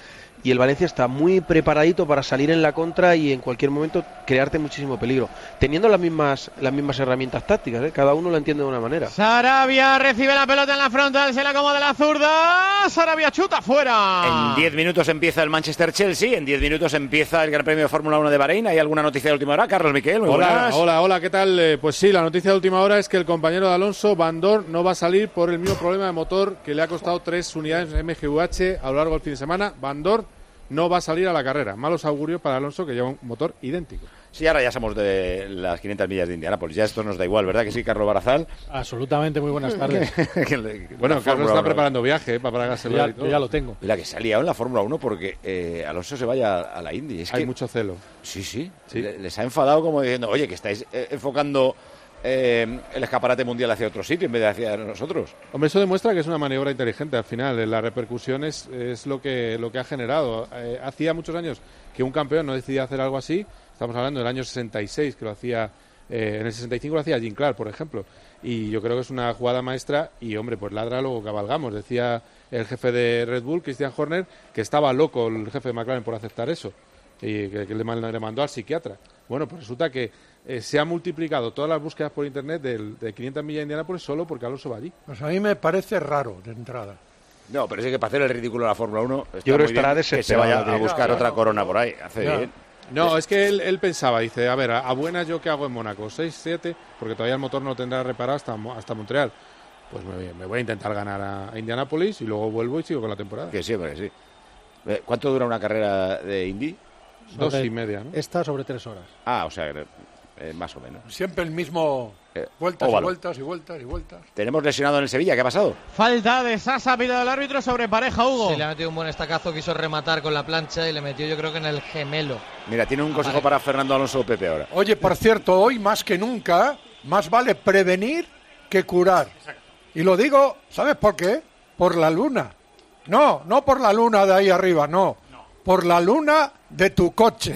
y el Valencia está muy preparadito para salir en la contra y en cualquier momento crearte muchísimo peligro, teniendo las mismas las mismas herramientas tácticas, ¿eh? Cada uno lo entiende de una manera. Sarabia recibe la pelota en la frontal, se la acomoda la zurda, Sarabia chuta fuera. En diez minutos empieza el Manchester-Chelsea, en diez minutos empieza el Gran Premio de Fórmula uno de Bahrein. ¿Hay alguna noticia de última hora? Carlos Miquel, muy hola, buenas. Hola, hola, ¿qué tal? Eh, pues sí, la noticia de última hora es que el compañero de Alonso, Van Dorn, no va a salir por el mismo problema de motor que le ha costado tres unidades M G U H a lo largo del fin de semana. Van Dorn no va a salir a la carrera. Malos augurios para Alonso, que lleva un motor idéntico. Sí, ahora ya somos de las quinientas millas de Indianápolis. Ya esto nos da igual, ¿verdad que sí, Carlos Barazal? Absolutamente, muy buenas tardes. Bueno, Carlos está preparando viaje, ¿eh? Para Barcelona y todo. Ya lo tengo. La que se ha liado en la Fórmula uno porque eh, Alonso se vaya a la Indy. Es Hay que, mucho celo. Sí, sí. sí. Le, les ha enfadado como diciendo, oye, que estáis eh, enfocando eh, el escaparate mundial hacia otro sitio en vez de hacia nosotros. Hombre, eso demuestra que es una maniobra inteligente al final. La repercusión es, es lo que lo que ha generado. Eh, hacía muchos años que un campeón no decidía hacer algo así. Estamos hablando del año sesenta y seis, que lo hacía, eh, en el sesenta y cinco lo hacía Jim Clark, por ejemplo. Y yo creo que es una jugada maestra y, hombre, pues ladra, luego cabalgamos. Decía el jefe de Red Bull, Christian Horner, que estaba loco el jefe de McLaren por aceptar eso y que, que le mandó al psiquiatra. Bueno, pues resulta que eh, se han multiplicado todas las búsquedas por internet del, de quinientas millas de Indianápolis solo porque Alonso va allí. Pues a mí me parece raro de entrada. No, pero es que para hacer el ridículo en la Fórmula uno está yo creo muy que estará bien que se vaya a buscar ya, otra ya, corona por ahí. Hace ya. bien. No, es que él, él pensaba, dice, a ver, a, a buenas yo qué hago en Mónaco, seis, siete, porque todavía el motor no lo tendrá reparado hasta, hasta Montreal. Pues me, me voy a intentar ganar a, a Indianápolis y luego vuelvo y sigo con la temporada. Que sí, hombre, que sí. Eh, ¿Cuánto dura una carrera de Indy? Dos Sobre- y media, ¿no? Esta sobre tres horas. Ah, o sea, eh, más o menos. Siempre el mismo... Eh, Vueltas y óvalo. vueltas y vueltas y vueltas. Tenemos lesionado en el Sevilla, ¿qué ha pasado? Falta de Sasa, pita del árbitro sobre Pareja, Hugo. Sí, le ha metido un buen estacazo, quiso rematar con la plancha y le metió yo creo que en el gemelo. Mira, tiene un consejo para Fernando Alonso Pepe ahora. Oye, por cierto, hoy más que nunca, más vale prevenir que curar. Y lo digo, ¿sabes por qué? Por la luna. No, no por la luna de ahí arriba, no. Por la luna de tu coche.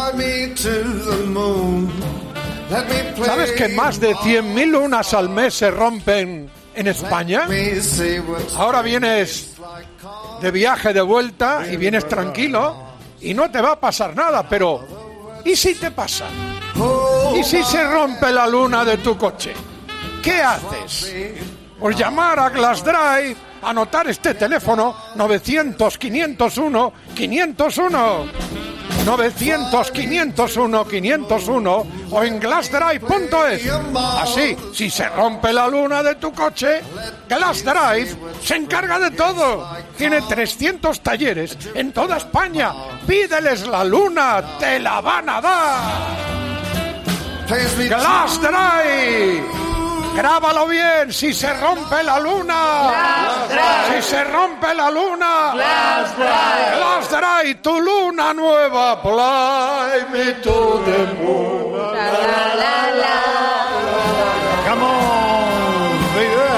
¿Sabes que más de cien mil lunas al mes se rompen en España? Ahora vienes de viaje de vuelta y vienes tranquilo y no te va a pasar nada, pero ¿y si te pasa? ¿Y si se rompe la luna de tu coche? ¿Qué haces? Pues llamar a Glass Drive, anotar este teléfono novecientos, quinientos uno, quinientos uno. novecientos, quinientos uno, quinientos uno o en glass drive punto es. Así, si se rompe la luna de tu coche, Glass Drive se encarga de todo. Tiene trescientos talleres en toda España. Pídeles la luna, te la van a dar. Glass Drive. Grábalo bien, si se rompe la luna. Si se rompe la luna. Glass Drive. Glass Drive, tu luna nueva. Fly me to the moon. La, la, la. Come on,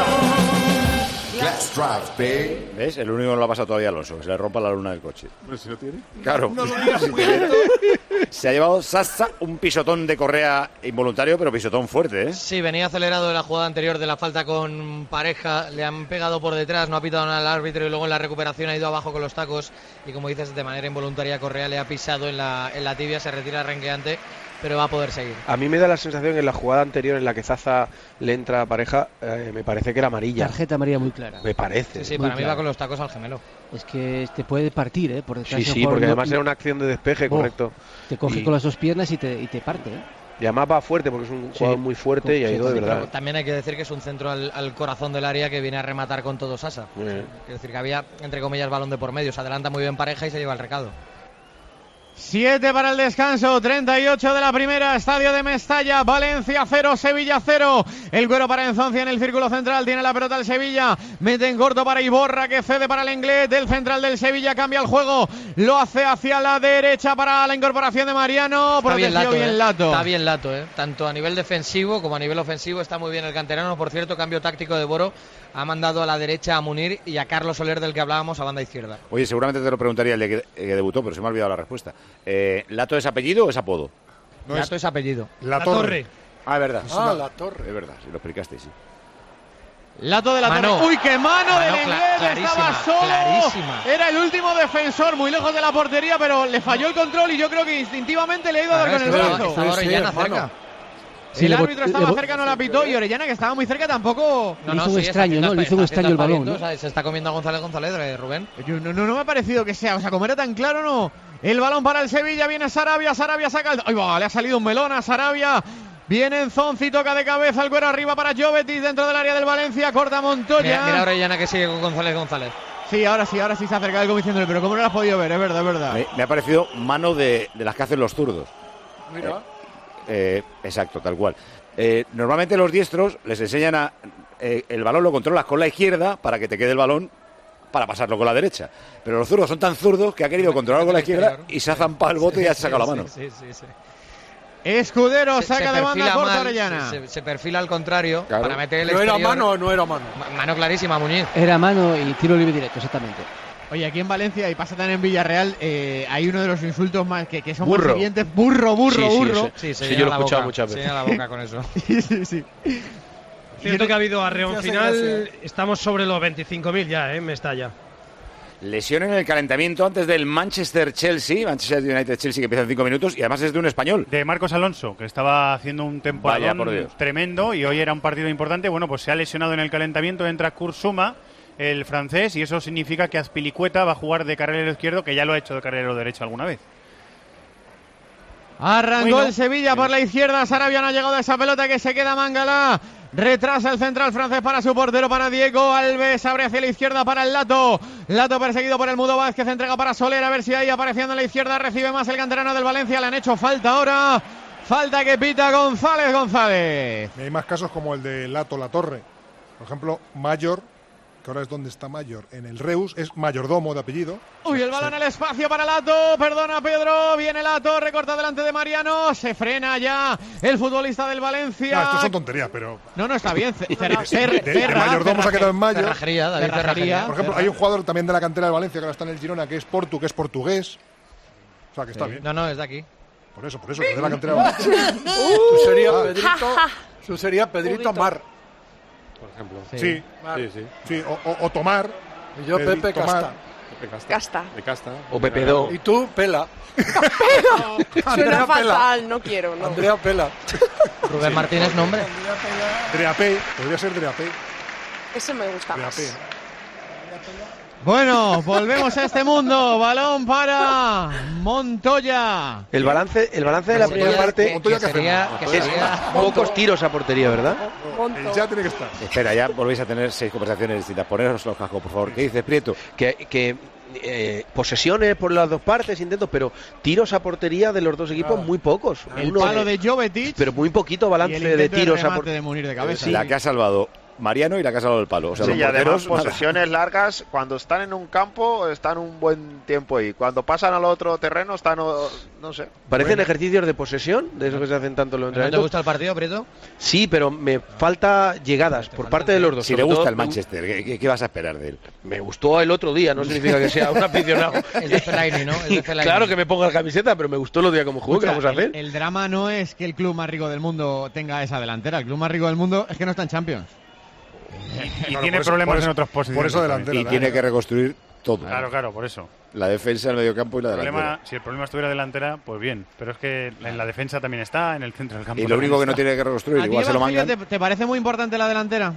Glass Drive, baby. ¿Ves? El único que no lo ha pasado todavía Alonso, que se le rompa la luna del coche. ¿Pero si lo tiene? Claro. No lo digas Si muy tiene- alto. Se ha llevado Sasa un pisotón de correa involuntario, pero pisotón fuerte, ¿eh? Sí, venía acelerado de la jugada anterior de la falta con Pareja, le han pegado por detrás, no ha pitado nada al árbitro y luego en la recuperación ha ido abajo con los tacos y como dices, de manera involuntaria Correa le ha pisado en la, en la tibia, se retira renqueante, pero va a poder seguir. A mí me da la sensación que en la jugada anterior en la que Zaza le entra a Pareja, eh, me parece que era amarilla. Tarjeta amarilla muy clara. Me parece. Sí, sí, Muy para mí claro. va con los tacos al gemelo. Es que te puede partir, ¿eh? Por detrás Sí, del sí, jugador, porque no- además era una acción de despeje, Oh, correcto. Te coge Y- con las dos piernas y te, y te parte, ¿eh? Y además va fuerte porque es un Sí. jugador muy fuerte y ha Sí, ido de sí, verdad. Pero también hay que decir que es un centro al, al corazón del área que viene a rematar con todo Sasa. Muy bien. Quiero decir que había, entre comillas, balón de por medio. Se adelanta muy bien Pareja y se lleva el recado. siete para el descanso, treinta y ocho de la primera, Estadio de Mestalla, Valencia cero, Sevilla cero. El Cuero para Enzoncia en el círculo central, tiene la pelota el Sevilla, mete en corto para Iborra que cede para el inglés, del central del Sevilla cambia el juego, lo hace hacia la derecha para la incorporación de Mariano, Está bien protegió Lato, bien eh. Lato. Está bien Lato, eh. Tanto a nivel defensivo como a nivel ofensivo está muy bien el canterano. Por cierto, cambio táctico de Boro. Ha mandado a la derecha a Munir y a Carlos Soler, del que hablábamos, a banda izquierda. Oye, seguramente te lo preguntaría el de que, que debutó, pero se me ha olvidado la respuesta. Eh, ¿Lato es apellido o es apodo? No Lato es, es apellido. La, la Torre. Ah, es verdad. Ah, La Torre. Es verdad, si lo explicaste, sí. Lato de la Mano. Torre. Uy, qué mano, Mano del cla- inglés. clarísima, Estaba solo. clarísima. Era el último defensor, muy lejos de la portería, pero le falló el control y yo creo que instintivamente le ha ido a dar con el Estaba- brazo. estaba Orellana cerca. Sí, el le bot- árbitro le estaba bot- cerca, no la pitó, y Orellana, que estaba muy cerca, tampoco. Le hizo un extraño, ¿no? Le hizo un extraño el balón, ¿no? Se está comiendo a González González, eh, Rubén. Yo- no, no, no me ha parecido que sea, o sea, como era tan claro, no. El balón para el Sevilla, viene Sarabia, Sarabia saca el... ¡Ay, va! Le ha salido un melón a Sarabia. Viene Enzonzi, toca de cabeza, el cuero arriba para Jovetic dentro del área del Valencia, corta Montoya. Mira, mira a Orellana que sigue con González González. Sí, ahora sí, ahora sí se acerca el como diciéndole, pero ¿cómo no lo has podido ver? Es verdad, es verdad. Me, me ha parecido mano de, de las que hacen los zurdos. Mira. Eh, eh, exacto, tal cual. Eh, normalmente los diestros les enseñan a... eh, el balón lo controlas con la izquierda para que te quede el balón para pasarlo con la derecha. Pero los zurdos son tan zurdos que ha querido controlarlo con la izquierda y se ha zampado el bote y ya se ha sacado la mano. Sí, sí, sí. Escudero Se- saca se de banda perfila corta mal, Orellana. Se, se perfila al contrario Claro. para meter el ¿No era exterior. mano o no era mano? Ma- Mano clarísima, Muñiz. Era mano y tiro libre directo, exactamente. Oye, aquí en Valencia y pasa también en Villarreal, eh, hay uno de los insultos más que, que son Burro. más siguientes. Burro, burro, Sí, sí, burro. ese- Sí, se Sí, llena yo lo he la escuchado boca, muchas se veces. llena la boca con eso. Sí, sí, sí. Cierto que ha habido arreón Gracias, final, gracias. estamos sobre los veinticinco mil ya, ¿eh? Me estalla. Lesión en el calentamiento antes del Manchester-Chelsea, Manchester United-Chelsea que empieza en cinco minutos y además es de un español. De Marcos Alonso, que estaba haciendo un Vaya, temporadón por Dios. tremendo y hoy era un partido importante. Bueno, pues se ha lesionado en el calentamiento, entra Kursuma, el francés, y eso significa que Azpilicueta va a jugar de carrilero izquierdo, que ya lo ha hecho de carrilero derecho alguna vez. Arrancó Bueno. el Sevilla por la izquierda. Sarabia no ha llegado a esa pelota que se queda Mangala. Retrasa el central francés para su portero, para Diego Alves. Abre hacia la izquierda para el Lato. Lato perseguido por el Mudo Vázquez. Entrega para Soler. A ver si ahí apareciendo en la izquierda recibe más el canterano del Valencia. Le han hecho falta ahora. Falta que pita González González. Hay más casos como el de Lato La Torre. Por ejemplo, Mayor, que ahora es donde está Mayor, en el Reus, es mayordomo de apellido. Uy, el balón al espacio para Lato. Perdona, Pedro. Viene Lato. Recorta delante de Mariano. Se frena ya el futbolista del Valencia. No, esto son tonterías, pero. No, no, está bien. Ce- De- cerra- de- cer- de cerra- mayordomo se ha quedado en mayo. Cerrajería, David Cerrajería. Cerrajería. Por ejemplo, hay un jugador también de la cantera del Valencia que ahora está en el Girona, que es Portu, que es portugués. O sea, que está Sí. bien. No, no, es de aquí. Por eso, por eso, que es de la cantera del Valencia. Tú serías Ah. Pedrito, tú serías Pedrito Mar. Por ejemplo. Sí, Mar. Sí, sí. sí. O, o- o Tomar. Y yo Pedri- Pepe Tomar. Casta. De casta. Casta. De casta. O Pepe Do. Y tú, Pela. Suena Andrea Pela. fatal, no quiero, no. Andrea Pela. Rubén Martínez, nombre. Dreapé, podría ser Dreapé. Ese me gusta Dreapé. más. Bueno, volvemos a este mundo. Balón para Montoya. El balance, el balance de la Montoya, primera parte Montoya, que ¿qué sería, hacemos? que es sería- pocos tiros a portería, ¿verdad? Monto. Ya tiene que estar. Espera, ya volvéis a tener seis conversaciones distintas. Poneros los cascos, por favor. ¿Qué dices, Prieto? Que, que eh, posesiones por las dos partes, intentos, pero tiros a portería de los dos equipos muy pocos. El Uno palo de- de Jovetic. pero muy poquito y balance el de intento de tiros a remate portería. de Munir de cabeza. La que ha salvado Mariano y la que ha salvado el palo. O sea, Sí, los y además porteros, nada. posesiones largas, cuando están en un campo, están un buen tiempo ahí. Cuando pasan al otro terreno, están, o- no sé. Parecen Bueno. ejercicios de posesión, de eso que se hacen tanto en los ¿No te entrenamientos. gusta el partido, Prieto? Sí, pero me falta llegadas por parte de los dos. Si le Sobre gusta todo, el Manchester, ¿qué, qué, qué vas a esperar de él? Me gustó el otro día, no significa que sea un aficionado. Es de Fellaini, ¿no? Es de Fellaini. Claro que me ponga la camiseta, pero me gustó el otro día como jugó. ¿Qué Escucha, vamos a hacer? El, el drama no es que el club más rico del mundo tenga esa delantera. El club más rico del mundo es que no está en Champions. Y Claro, tiene por eso- problemas por eso- en otras posiciones. Por eso también. delantera. Y tiene que reconstruir todo. Claro, claro, por eso. La defensa, el mediocampo y la El delantera. problema, si el problema estuviera delantera, pues bien. Pero es que en la defensa también está, en el centro del campo. Y lo único que no también tiene que reconstruir, ¿A ti, igual se lo Evangelio, mangan. te, te parece muy importante la delantera?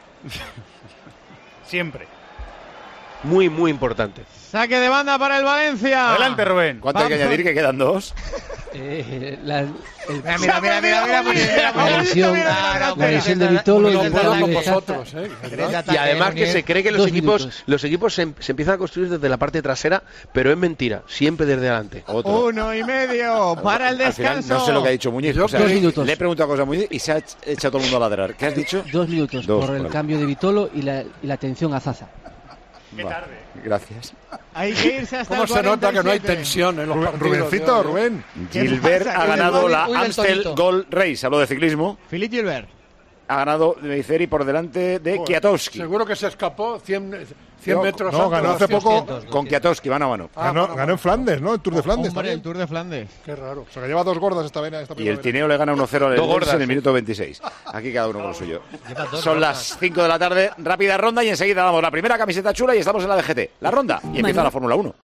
está. Siempre. Muy, muy importante. Saque de banda para el Valencia. Adelante, Rubén. ¿Cuánto hay que Vamos. añadir? Que quedan dos. Eh, la, el- Mira, mira, mira, mira, mira, mira, la lesión, mira, la lesión de Vitolo. No el puedo cambio con de vosotros, Zaza. ¿eh? Y además que se cree que los Dos equipos, minutos. los equipos se, se empiezan a construir desde la parte trasera, pero es mentira, siempre desde adelante. Otro. Uno y medio para el Al final, descanso. no sé lo que ha dicho Muñiz. Yo O sea, dos minutos. le he preguntado cosas a Muñiz y se ha ech- echado todo el mundo a ladrar. ¿Qué has dicho? Dos minutos Dos, por el vale. cambio de Vitolo y la, y la atención a Zaza. Va, Gracias. Hay que irse hasta ¿Cómo el se nota que no hay cuarenta y siete? tensión en los Rubén- partidos? Rubencito, tío? Rubén. ¿Qué Gilbert pasa? ha ¿Qué ganado le- la Uy, del Amstel Torito. Gold Race. Hablo de ciclismo. Philippe Gilbert. Ha ganado Meizeri por delante de Joder, Kwiatkowski. Seguro que se escapó cien, cien metros. No, ganó hace poco. Con Kwiatkowski, mano a mano. Ah, ganó, ganó en Flandes, ¿no? El Tour de Flandes. Hombre, también. el Tour de Flandes. Qué raro. O sea, que lleva dos gordas esta vena. Esta Y el Tineo le gana uno cero al Dos Eldense gordas, en el sí. minuto veintiséis. Aquí cada uno con lo suyo. dos Son gordas. las cinco de la tarde, rápida ronda y enseguida damos la primera camiseta chula y estamos en la D G T. La ronda y empieza Bueno. la Fórmula uno.